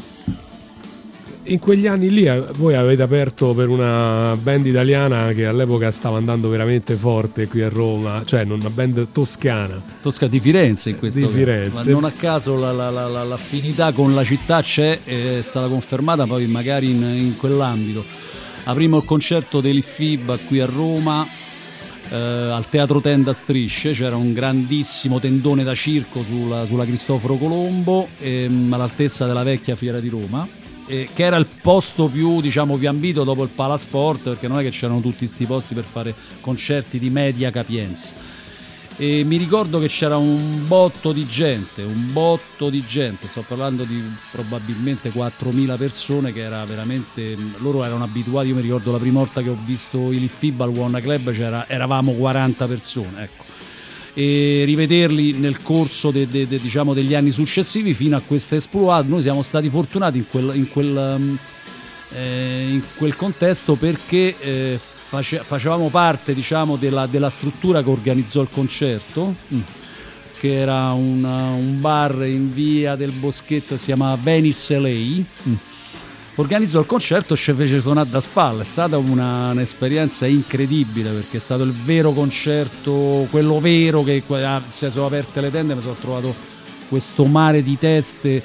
in quegli anni lì voi avete aperto per una band italiana che all'epoca stava andando veramente forte qui a Roma, cioè una band toscana. Tosca di Firenze in questo di caso. Firenze. Ma non a caso la, la, la, la, l'affinità con la città c'è, è stata confermata poi magari in, in quell'ambito. Aprimmo il concerto dei Fib qui a Roma, eh, al Teatro Tenda Strisce, c'era un grandissimo tendone da circo sulla, sulla Cristoforo Colombo, ehm, all'altezza della vecchia Fiera di Roma. Eh, che era il posto più, diciamo, più ambito dopo il Palasport, perché non è che c'erano tutti sti posti per fare concerti di media capienza. e mi ricordo che c'era un botto di gente, un botto di gente, sto parlando di probabilmente quattromila persone, che era veramente, loro erano abituati, io mi ricordo la prima volta che ho visto il FIBA al Wanna Club c'era, eravamo quaranta persone, ecco, e rivederli nel corso de, de, de, diciamo degli anni successivi fino a questa esploit, noi siamo stati fortunati in quel, in quel, eh, in quel contesto perché eh, facevamo parte, diciamo, della, della struttura che organizzò il concerto, che era una, un bar in via del Boschetto, si chiamava Venice L A. Organizzò il concerto e ci fece suonare da spalle. È stata una, un'esperienza incredibile, perché è stato il vero concerto, quello vero, che si sono aperte le tende, mi sono trovato questo mare di teste.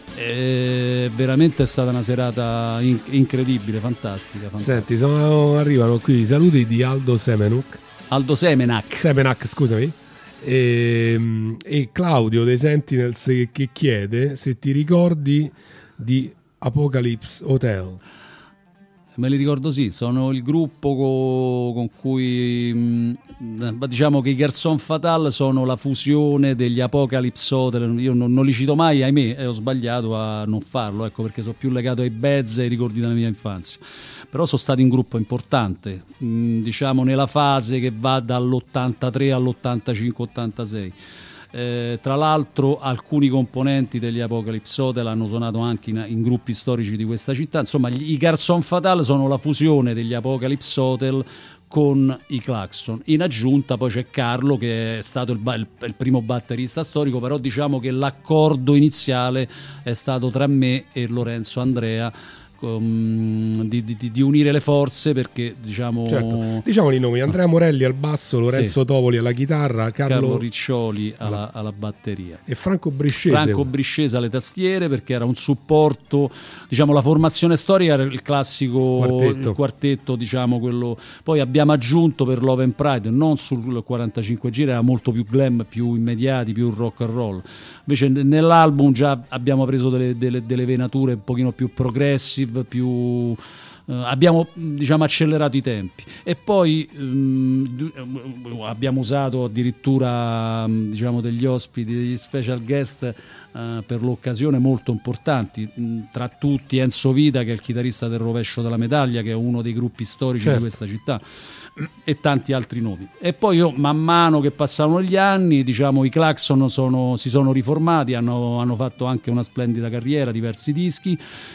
Eh, veramente è stata una serata in- incredibile, fantastica, fantastica. Senti, sono, arrivano qui i saluti di Aldo Semenuk Aldo Semenac Semenac, scusami, e, e Claudio dei Sentinels che, che chiede se ti ricordi di Apocalypse Hotel. Me li ricordo, sì, sono il gruppo co- con cui mh, diciamo che i Garçon Fatal sono la fusione degli Apocalypse Hotel. Io non, non li cito mai, ahimè, e ho sbagliato a non farlo, ecco, perché sono più legato ai Beds e ai ricordi della mia infanzia. Però sono stati un gruppo importante, mh, diciamo nella fase che va dall'ottantatré all'ottantacinque ottantasei. Eh, tra l'altro alcuni componenti degli Apocalypse Hotel hanno suonato anche in, in gruppi storici di questa città. Insomma, gli, i Garçon Fatal sono la fusione degli Apocalypse Hotel con i Claxon. In aggiunta poi c'è Carlo, che è stato il, il, il primo batterista storico, però diciamo che l'accordo iniziale è stato tra me e Lorenzo Andrea, Um, di, di, di unire le forze, perché diciamo certo. Diciamo i nomi: Andrea Morelli al basso, Lorenzo sì. Tovoli alla chitarra, Carlo, Carlo Riccioli alla, alla batteria e Franco Briscese Franco Briscese alle tastiere, perché era un supporto, diciamo la formazione storica era il classico quartetto, il quartetto diciamo quello. Poi abbiamo aggiunto per Love and Pride, non sul quarantacinque giri, era molto più glam, più immediati, più rock and roll. Invece nell'album già abbiamo preso delle, delle, delle venature un pochino più progressive, più eh, abbiamo diciamo accelerato i tempi, e poi ehm, abbiamo usato addirittura diciamo degli ospiti, degli special guest eh, per l'occasione molto importanti, tra tutti Enzo Vita, che è il chitarrista del Rovescio della Medaglia, che è uno dei gruppi storici certo. di questa città, e tanti altri nomi. E poi io, man mano che passavano gli anni, diciamo i Claxon sono, si sono riformati, hanno, hanno fatto anche una splendida carriera, diversi dischi,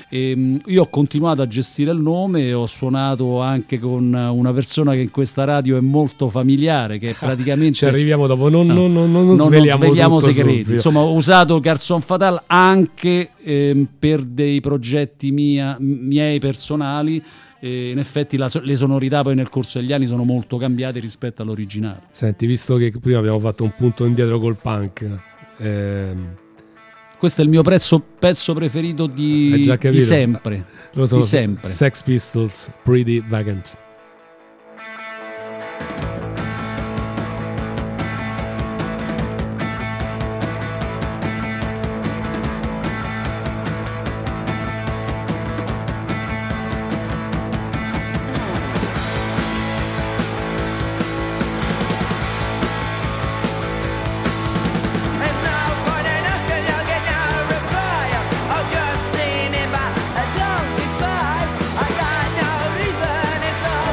e io ho continuato a gestire il nome e ho suonato anche con una persona che in questa radio è molto familiare, che è praticamente ci arriviamo dopo, non, no, non, non, non, non sveliamo, sveliamo segreti subito. Insomma, ho usato Garçon Fatal anche eh, per dei progetti mia, miei personali. E in effetti la, le sonorità poi nel corso degli anni sono molto cambiate rispetto all'originale. Senti, visto che prima abbiamo fatto un punto indietro col punk, ehm... questo è il mio pezzo, pezzo preferito di, di sempre, Lo sono di sempre. Sex Pistols, Pretty Vagant. Just seen it, but I don't decide. I got no reason, it's all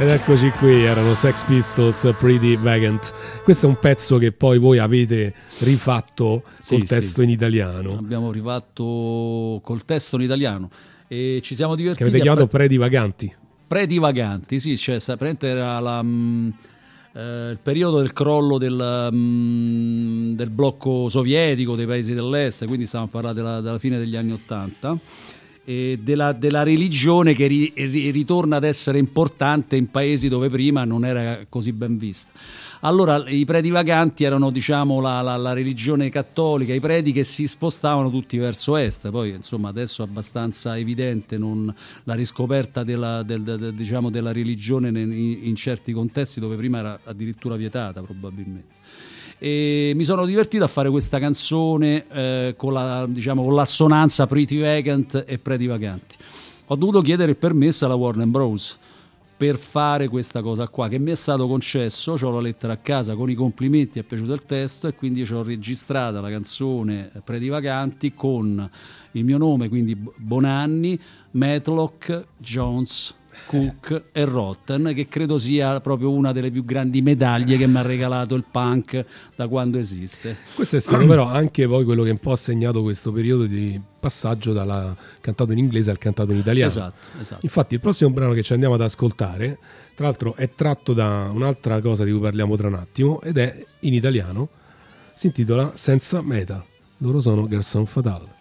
Ed eccoci qui, erano Sex Pistols, Pretty Vagant. Questo è un pezzo che poi voi avete rifatto Sì, col testo sì, in sì. italiano, Abbiamo rifatto col testo in italiano e ci siamo che divertiti. avete a chiamato pre- Predivaganti. Predivaganti, sì, cioè sapete era la, mh, eh, il periodo del crollo del, mh, del blocco sovietico dei paesi dell'est, quindi stiamo a parlare della, della fine degli anni Ottanta, e della, della religione che ri, ri, ritorna ad essere importante in paesi dove prima non era così ben vista. Allora i predivaganti erano, diciamo, la, la, la religione cattolica, i preti che si spostavano tutti verso est. Poi insomma adesso è abbastanza evidente non, la riscoperta della, del, del, diciamo, della religione in, in certi contesti dove prima era addirittura vietata probabilmente. E mi sono divertito a fare questa canzone eh, con, la, diciamo, con l'assonanza Pretty Vagant e Predivaganti. Ho dovuto chiedere il permesso alla Warner Bros. Per fare questa cosa qua, che mi è stato concesso. C'ho la lettera a casa con i complimenti, è piaciuto il testo, e quindi ci ho registrata la canzone Predivaganti con il mio nome, quindi Bonanni, Matlock, Jones, Cook e Rotten, che credo sia proprio una delle più grandi medaglie che mi ha regalato il punk da quando esiste. Questo è stato però anche poi quello che un po' ha segnato questo periodo di passaggio dal cantato in inglese al cantato in italiano. Esatto, esatto. Infatti il prossimo brano che ci andiamo ad ascoltare, tra l'altro, è tratto da un'altra cosa di cui parliamo tra un attimo, ed è in italiano, si intitola Senza Meta. Loro sono Garçon Fatal.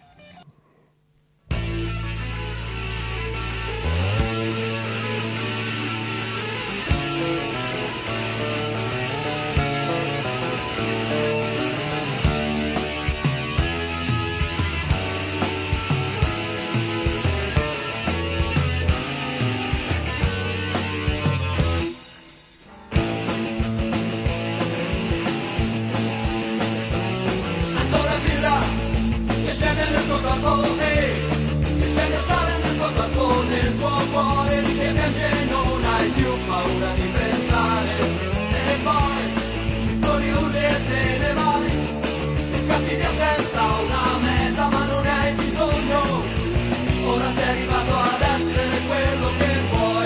Ancora birra, che scende nel tuo balcone, che scende sale nel tuo balcone, il tuo cuore che piange, non hai più paura di pensare. E poi, con i urli e te ne vai, ti scappi via senza una meta, ma non ne hai bisogno. Ora sei arrivato ad essere quello che vuoi.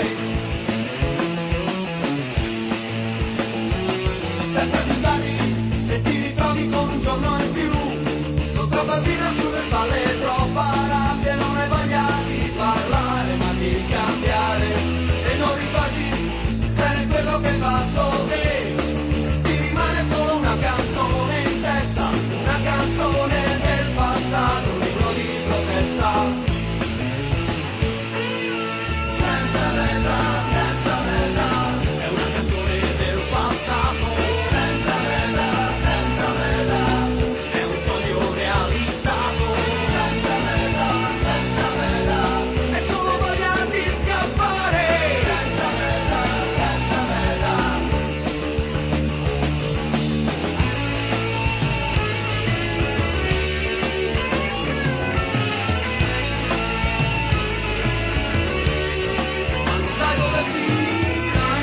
Senza aiutare e ti ritrovi con un giorno in più, non troppa vita sulle spalle, troppa rabbia, non hai voglia di parlare ma di cambiare, e non ricordi bene quello che hai fatto te, ti rimane solo una canzone in testa, una canzone del passato, un libro di protesta. Senza letra, senza letra, è una canzone del passato. Senza letra, senza letra, è un sogno realizzato. Senza letra, senza letra, è solo voglia di scappare. Senza letra, senza letra. Ma non sai dove finirai.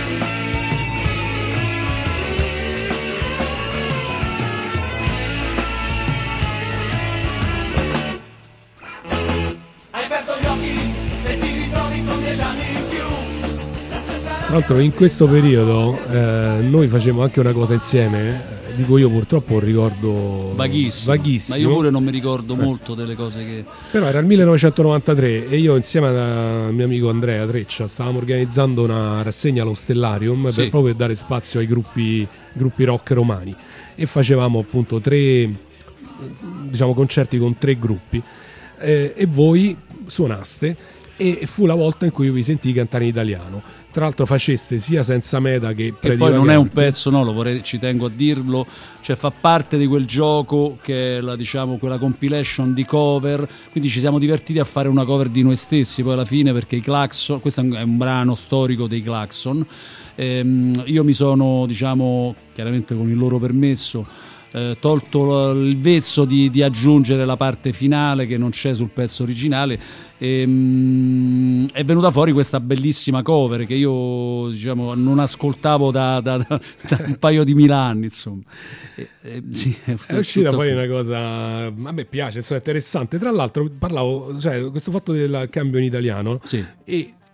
Hai aperto gli occhi e ti ritrovi con dieci anni in più. La stessa Tra l'altro in questo periodo eh, noi facevamo anche una cosa insieme, eh, di cui io purtroppo ho un ricordo Vaghissimo. vaghissimo. Ma io pure non mi ricordo molto delle cose che... Però era il millenovecentonovantatré e io insieme al mio amico Andrea Treccia stavamo organizzando una rassegna allo Stellarium Sì. per proprio per dare spazio ai gruppi, gruppi rock romani, e facevamo appunto tre, diciamo, concerti con tre gruppi, eh, e voi suonaste, e fu la volta in cui io vi sentii cantare in italiano. Tra l'altro faceste sia Senza Meta che Che poi non è un Predivaganti. pezzo, no, lo vorrei, ci tengo a dirlo, cioè fa parte di quel gioco che è la, diciamo, quella compilation di cover, quindi ci siamo divertiti a fare una cover di noi stessi poi alla fine, perché i Claxon, questo è un brano storico dei Claxon, ehm, io mi sono, diciamo, chiaramente con il loro permesso, eh, tolto il vezzo di, di aggiungere la parte finale che non c'è sul pezzo originale, e, mm, è venuta fuori questa bellissima cover che io, diciamo, non ascoltavo da, da, da, da un paio di mila anni, insomma. E, e, sì, è, È uscita tutto fuori qui. una cosa, a me piace, insomma, è interessante. Tra l'altro parlavo, cioè, questo fatto del cambio in italiano, Sì. e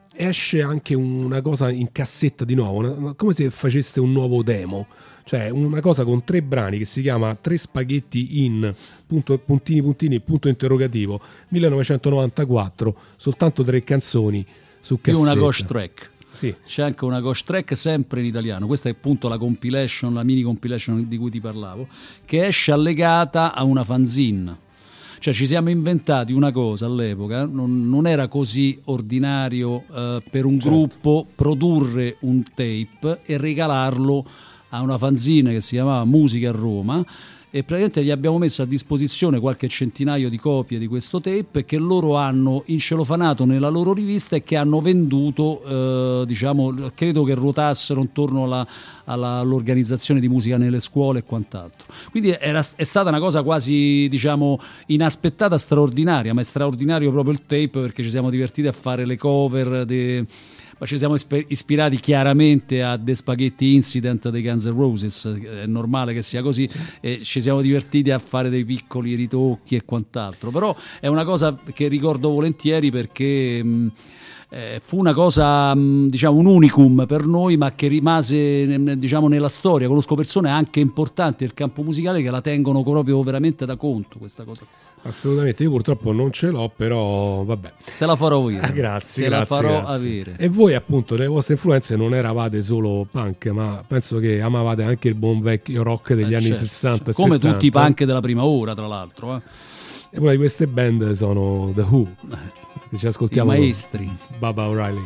esce anche una cosa in cassetta di nuovo, una, come se faceste un nuovo demo, cioè una cosa con tre brani che si chiama Tre spaghetti in punto, puntini puntini punto interrogativo millenovecentonovantaquattro, soltanto tre canzoni su cassetta. Più una ghost track. Sì. C'è anche una ghost track sempre in italiano, questa è appunto la compilation, la mini compilation di cui ti parlavo, che esce allegata a una fanzine. Cioè ci siamo inventati una cosa all'epoca, non, non era così ordinario eh, per un certo. gruppo produrre un tape e regalarlo a una fanzine che si chiamava Musica a Roma, e praticamente gli abbiamo messo a disposizione qualche centinaio di copie di questo tape che loro hanno incelofanato nella loro rivista e che hanno venduto, eh, diciamo, credo che ruotassero intorno alla, alla, all'organizzazione di musica nelle scuole e quant'altro. Quindi era, è stata una cosa quasi, diciamo, inaspettata, straordinaria, ma è straordinario proprio il tape, perché ci siamo divertiti a fare le cover de... ma ci siamo ispirati chiaramente a The Spaghetti Incident dei Guns N' Roses, è normale che sia così, e ci siamo divertiti a fare dei piccoli ritocchi e quant'altro, però è una cosa che ricordo volentieri perché mh, eh, fu una cosa, mh, diciamo, un unicum per noi, ma che rimase, diciamo, nella storia. Conosco persone anche importanti del campo musicale che la tengono proprio veramente da conto, questa cosa. Assolutamente, io purtroppo non ce l'ho, però vabbè. Te la farò io. Ah, grazie, Te grazie, la farò grazie. avere. E voi appunto nelle vostre influenze non eravate solo punk, ma penso che amavate anche il buon vecchio rock degli Eh, anni certo, sessanta e come settanta. tutti i punk della prima ora, tra l'altro, eh. E una di queste band sono The Who, che ci ascoltiamo. I maestri. Baba O'Reilly.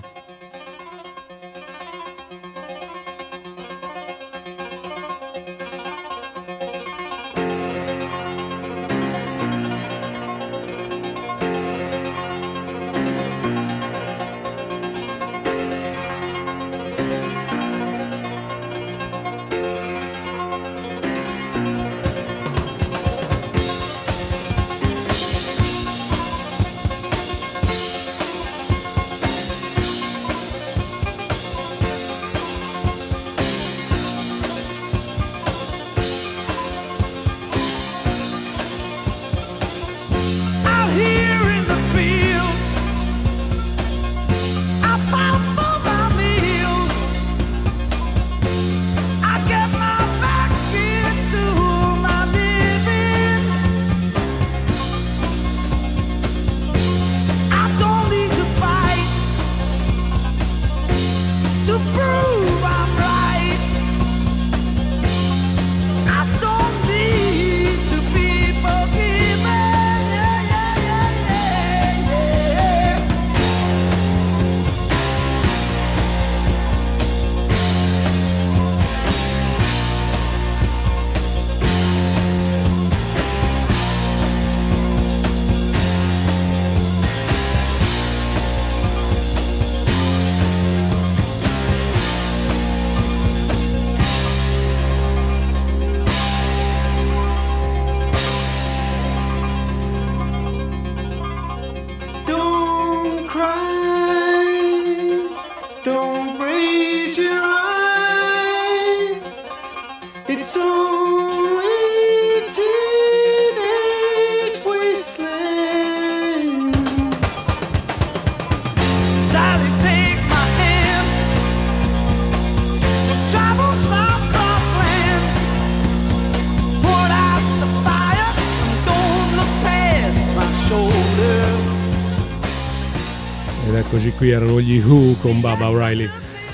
Eccoci qui, erano gli Who con Baba O'Reilly.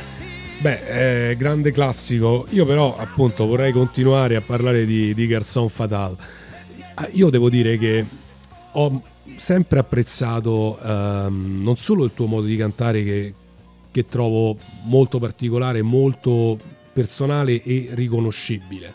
Beh, eh, grande classico. Io però appunto vorrei continuare a parlare di, di Garçon Fatal. Io devo dire che ho sempre apprezzato ehm, non solo il tuo modo di cantare, che, che trovo molto particolare, molto personale e riconoscibile,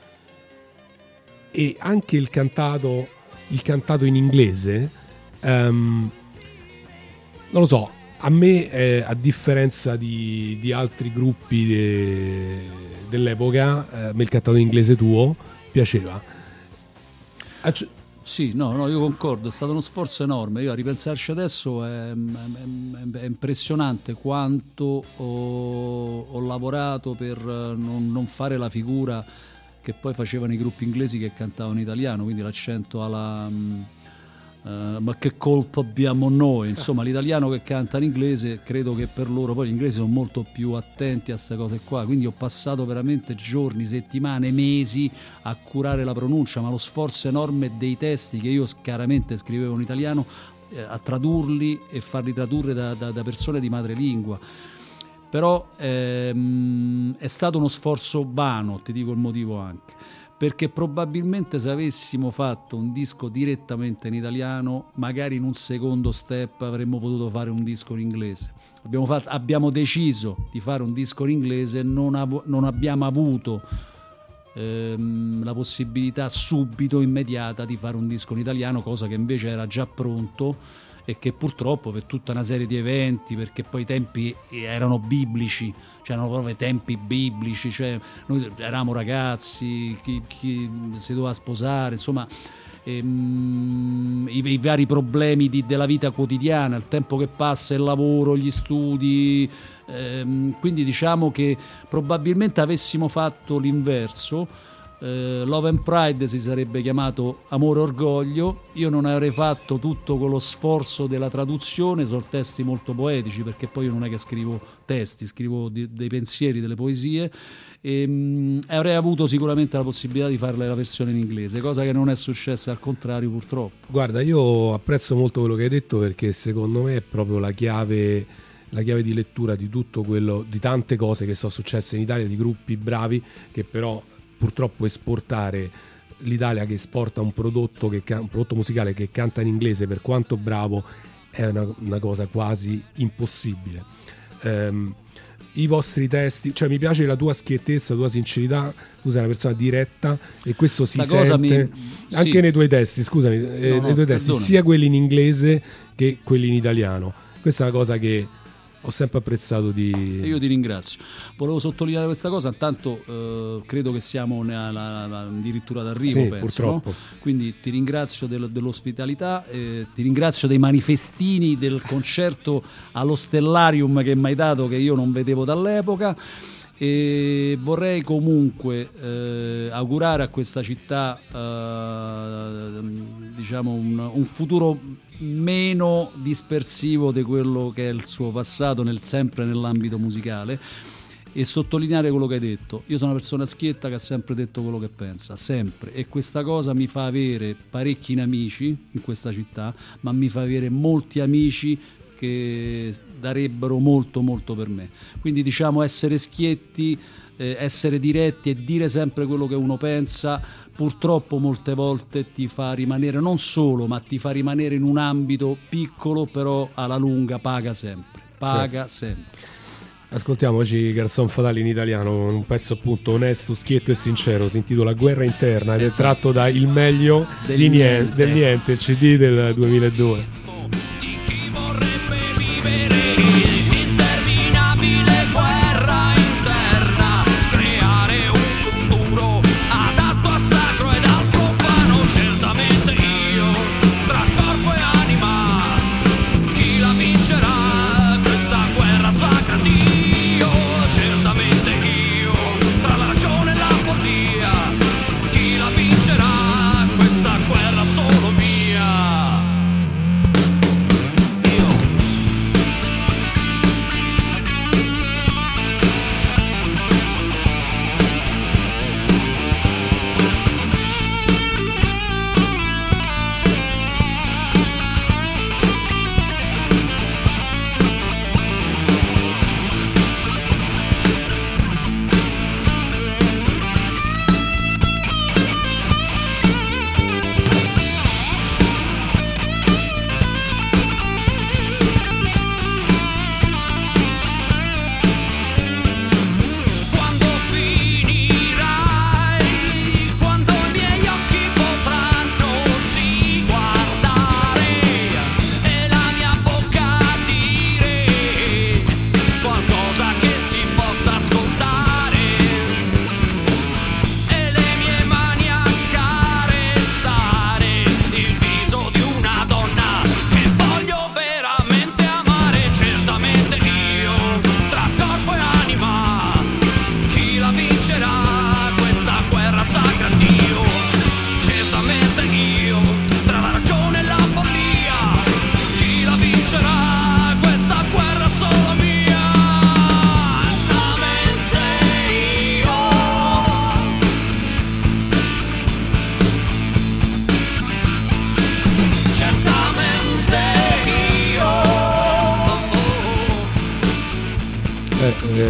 e anche il cantato, il cantato in inglese. ehm, Non lo so, a me, eh, a differenza di, di altri gruppi de, dell'epoca, eh, a me il cantato in inglese tuo piaceva. Acc- Sì, no, no, io concordo, è stato uno sforzo enorme. Io a ripensarci adesso è, è, è, è impressionante quanto ho, ho lavorato per non, non fare la figura che poi facevano i gruppi inglesi che cantavano in italiano, quindi l'accento alla... Uh, ma che colpa abbiamo noi? Insomma, l'italiano che canta in inglese, credo che per loro, poi gli inglesi sono molto più attenti a queste cose qua, quindi ho passato veramente giorni, settimane, mesi a curare la pronuncia, ma lo sforzo enorme dei testi che io chiaramente scrivevo in italiano, eh, a tradurli e farli tradurre da, da, da persone di madrelingua. Però ehm, è stato uno sforzo vano, ti dico il motivo anche, perché probabilmente se avessimo fatto un disco direttamente in italiano, magari in un secondo step avremmo potuto fare un disco in inglese. Abbiamo, fatto, abbiamo deciso di fare un disco in inglese e non, av- non abbiamo avuto ehm, la possibilità subito, immediata, di fare un disco in italiano, cosa che invece era già pronto e che purtroppo per tutta una serie di eventi, perché poi i tempi erano biblici, cioè erano proprio tempi biblici, cioè noi eravamo ragazzi, chi, chi si doveva sposare, insomma ehm, i, i vari problemi di, della vita quotidiana, il tempo che passa, il lavoro, gli studi, ehm, quindi diciamo che probabilmente avessimo fatto l'inverso, Uh, Love and Pride si sarebbe chiamato Amore e Orgoglio, io non avrei fatto tutto quello sforzo della traduzione, sono testi molto poetici, perché poi io non è che scrivo testi, scrivo di, dei pensieri, delle poesie, e um, avrei avuto sicuramente la possibilità di fare la versione in inglese, cosa che non è successa, al contrario, purtroppo. Guarda, io apprezzo molto quello che hai detto, perché secondo me è proprio la chiave la chiave di lettura di tutto quello, di tante cose che sono successe in Italia, di gruppi bravi che però purtroppo esportare, l'Italia che esporta un prodotto, che, un prodotto musicale che canta in inglese, per quanto bravo, è una, una cosa quasi impossibile. Um, i vostri testi, cioè mi piace la tua schiettezza, la tua sincerità, tu sei una persona diretta e questo si Sta sente mi... anche sì. nei tuoi testi, scusami, no, eh, no, nei tuoi testi, perdona. sia quelli in inglese che quelli in italiano. Questa è una cosa che ho sempre apprezzato di... Io ti ringrazio. Volevo sottolineare questa cosa, intanto eh, credo che siamo nella, nella, addirittura d'arrivo, Sì, penso, purtroppo. no? Quindi ti ringrazio del, dell'ospitalità, eh, ti ringrazio dei manifestini del concerto allo Stellarium che mi hai dato, che io non vedevo dall'epoca, e vorrei comunque eh, augurare a questa città eh, diciamo un, un futuro meno dispersivo di quello che è il suo passato, nel, sempre nell'ambito musicale, e sottolineare quello che hai detto. Io sono una persona schietta che ha sempre detto quello che pensa, sempre, e questa cosa mi fa avere parecchi amici in questa città, ma mi fa avere molti amici che darebbero molto molto per me. Quindi diciamo essere schietti, eh, essere diretti e dire sempre quello che uno pensa, purtroppo molte volte ti fa rimanere, non solo, ma ti fa rimanere in un ambito piccolo, però alla lunga paga sempre, paga certo. sempre. Ascoltiamoci Garçon Fatale in italiano, un pezzo appunto onesto, schietto e sincero, si intitola Guerra Interna ed è Esatto. tratto da Il Meglio Del di niente, niente. del niente, il C D del duemiladue. Interminabile guerra interna, creare un futuro adatto a sacro ed al profano. Certamente io, tra corpo e anima, chi la vincerà questa guerra sacra Dio? Certamente io, tra la ragione e la follia, chi la vincerà questa guerra solo mia?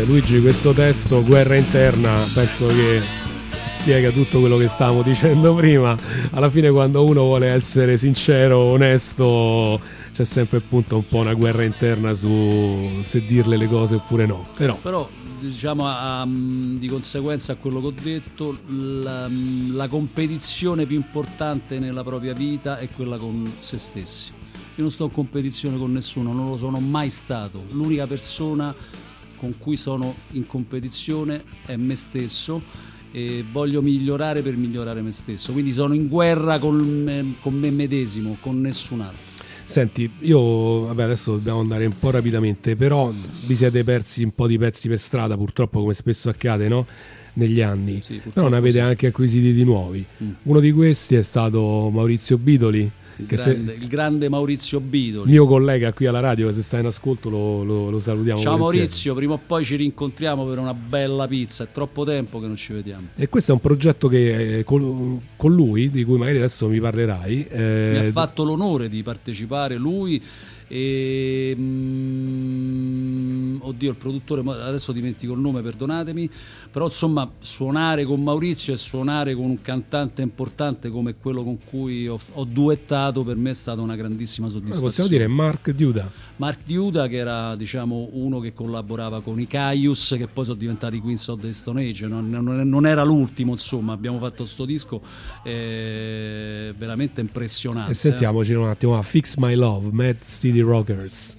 Eh, Luigi, questo testo Guerra interna penso che spiega tutto quello che stavamo dicendo prima. Alla fine, quando uno vuole essere sincero, onesto, c'è sempre appunto un po' una guerra interna su se dirle le cose oppure no. Però, Però diciamo a, a, di conseguenza a quello che ho detto, la, la competizione più importante nella propria vita è quella con se stessi. Io non sto in competizione con nessuno, non lo sono mai stato. L'unica persona con cui sono in competizione è me stesso e voglio migliorare per migliorare me stesso. Quindi sono in guerra con me, con me medesimo, con nessun altro. senti, io vabbè, adesso dobbiamo andare un po' rapidamente, però vi siete persi un po' di pezzi per strada, purtroppo, come spesso accade, no? Negli anni. Sì, però ne avete sì. anche acquisiti di nuovi. Mm. Uno di questi è stato Maurizio Bidoli, Il che grande, se, il grande Maurizio Bidoli. mio collega qui alla radio, che se sta in ascolto lo, lo, lo salutiamo. Ciao volentieri. Maurizio, prima o poi ci rincontriamo per una bella pizza, è troppo tempo che non ci vediamo. E questo è un progetto che eh, con, con lui, di cui magari adesso mi parlerai. eh, Mi ha fatto l'onore di partecipare lui e mm, oddio, il produttore, adesso dimentico il nome, perdonatemi, però insomma suonare con Maurizio e suonare con un cantante importante come quello con cui ho, ho duettato, per me è stata una grandissima soddisfazione. Possiamo dire Mark Duda. Mark Duda, che era diciamo uno che collaborava con i Caius, che poi sono diventati Queens of the Stone Age, non, non, non era l'ultimo, insomma, abbiamo fatto sto disco eh, veramente impressionante. E sentiamoci un attimo a Fix My Love, Mad City Rockers.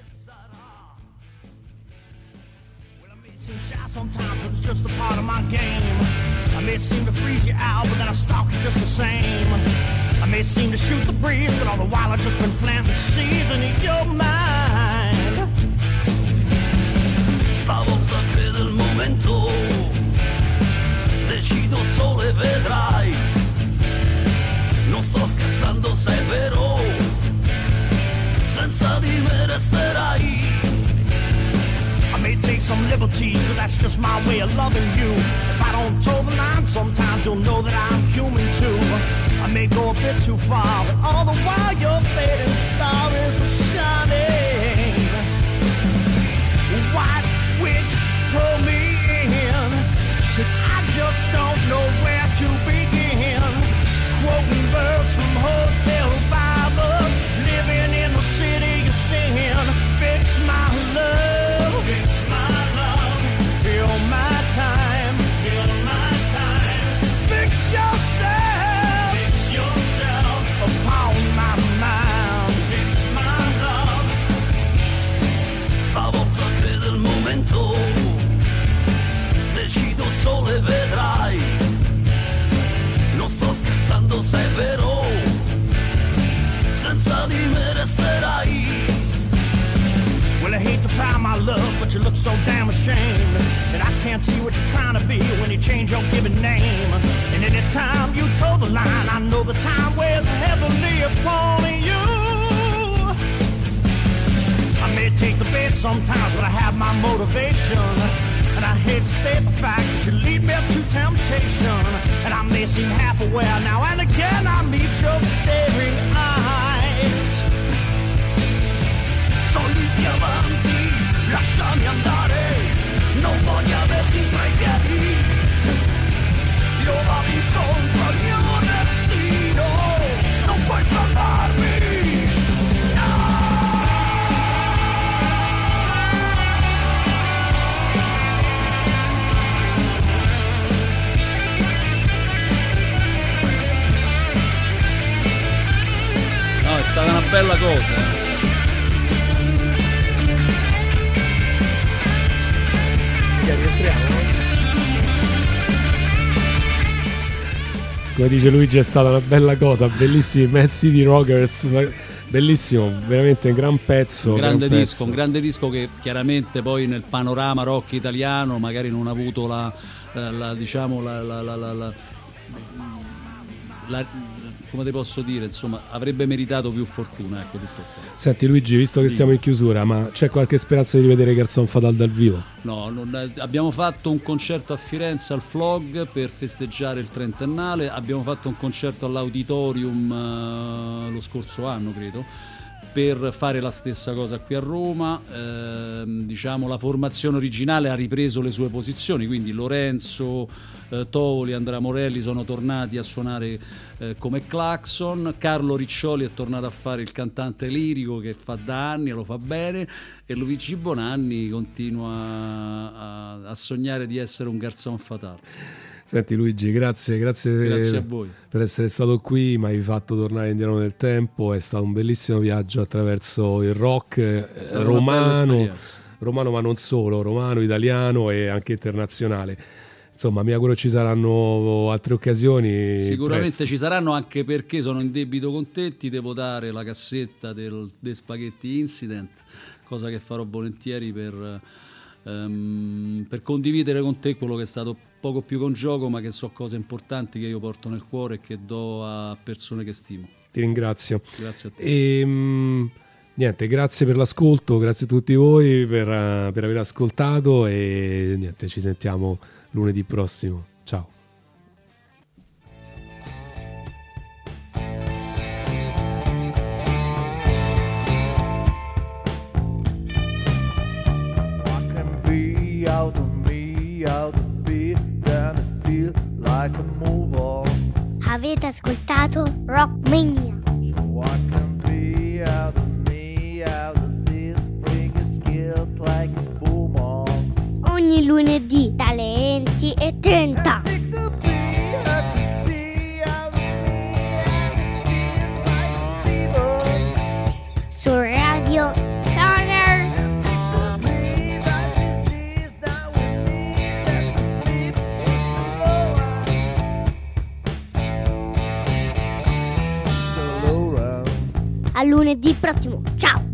Sometimes but it's just a part of my game. I may seem to freeze you out, but then I stalk you just the same. I may seem to shoot the breeze, but all the while I've just been planting seeds in your mind. Stavolta credo il momento, decido solo e vedrai. Non sto scherzando, sei vero, senza di me resterai. I may take some liberties, but that's just my way of loving you. If I don't toe the line, sometimes you'll know that I'm human too. I may go a bit too far, but all the while your fading star is shining. White witch, pull me in, 'cause I just don't know where to begin. Quoting verse from hotel Bibles, living in the city you're singing. Fix my love, fix my love, fill my time, fill my time. Fix yourself, fix yourself upon my mind. Fix my love. Stavolta credo il momento, decido solo e vedrai. Non sto scherzando, sei vero, senza di me resterai. Well, I hate to pry my love, but you look so damn ashamed that I can't see what you're trying to be when you change your given name. And anytime you toe the line, I know the time wears heavily upon you. I may take the bait sometimes, but I have my motivation. And I hate to state the fact that you lead me to temptation. And I may seem half aware now and again I meet your staring eyes. Togliti avanti, lasciami andare, non voglio averti tra i piedi. Io vado incontro al mio destino, non puoi salvarmi. No, è stata una bella cosa. Come dice Luigi, è stata una bella cosa, bellissimi Mad City Rockers, bellissimo, veramente un gran pezzo. Un grande gran disco, pezzo. un grande disco che chiaramente poi nel panorama rock italiano magari non ha avuto la, la, la diciamo la, la, la, la, la, la come te posso dire, insomma, avrebbe meritato più fortuna, ecco, tutto qua. Senti Luigi, visto che Sì. siamo in chiusura, ma c'è qualche speranza di rivedere Garçon Fatal dal vivo? No, non- abbiamo fatto un concerto a Firenze al Flog per festeggiare il trentennale, abbiamo fatto un concerto all'Auditorium eh, lo scorso anno, credo. per fare la stessa cosa qui a Roma. Eh, diciamo la formazione originale ha ripreso le sue posizioni, quindi Lorenzo, eh, Tovoli, Andrea Morelli sono tornati a suonare eh, come clacson, Carlo Riccioli è tornato a fare il cantante lirico che fa da anni e lo fa bene, e Luigi Bonanni continua a, a sognare di essere un garçon fatale. Senti Luigi, grazie, grazie, Grazie a voi per essere stato qui, mi hai fatto tornare indietro nel tempo, è stato un bellissimo viaggio attraverso il rock eh, romano, romano ma non solo, romano, italiano e anche internazionale. Insomma, mi auguro ci saranno altre occasioni. Sicuramente presto. Ci saranno, anche perché sono in debito con te, ti devo dare la cassetta del, dei Spaghetti Incident, cosa che farò volentieri per, um, per condividere con te quello che è stato poco più che un gioco, ma che so cose importanti che io porto nel cuore e che do a persone che stimo. Ti ringrazio. Grazie a te. E, mh, niente, grazie per l'ascolto, grazie a tutti voi per, uh, per aver ascoltato e niente, ci sentiamo lunedì prossimo. Ciao. I can be out of me, out of beat, then I feel like a move on. Avete ascoltato Rockmania. So I can be out of me, out of this, bring your skills like a boom on. Ogni lunedì dalle venti e trenta. Sick to be out to see, out of me, out of feel like a fever. Su Radio Sonar. And sick to be that disease that we need, that to sleep is slow. So low rounds. A lunedì prossimo. Ciao.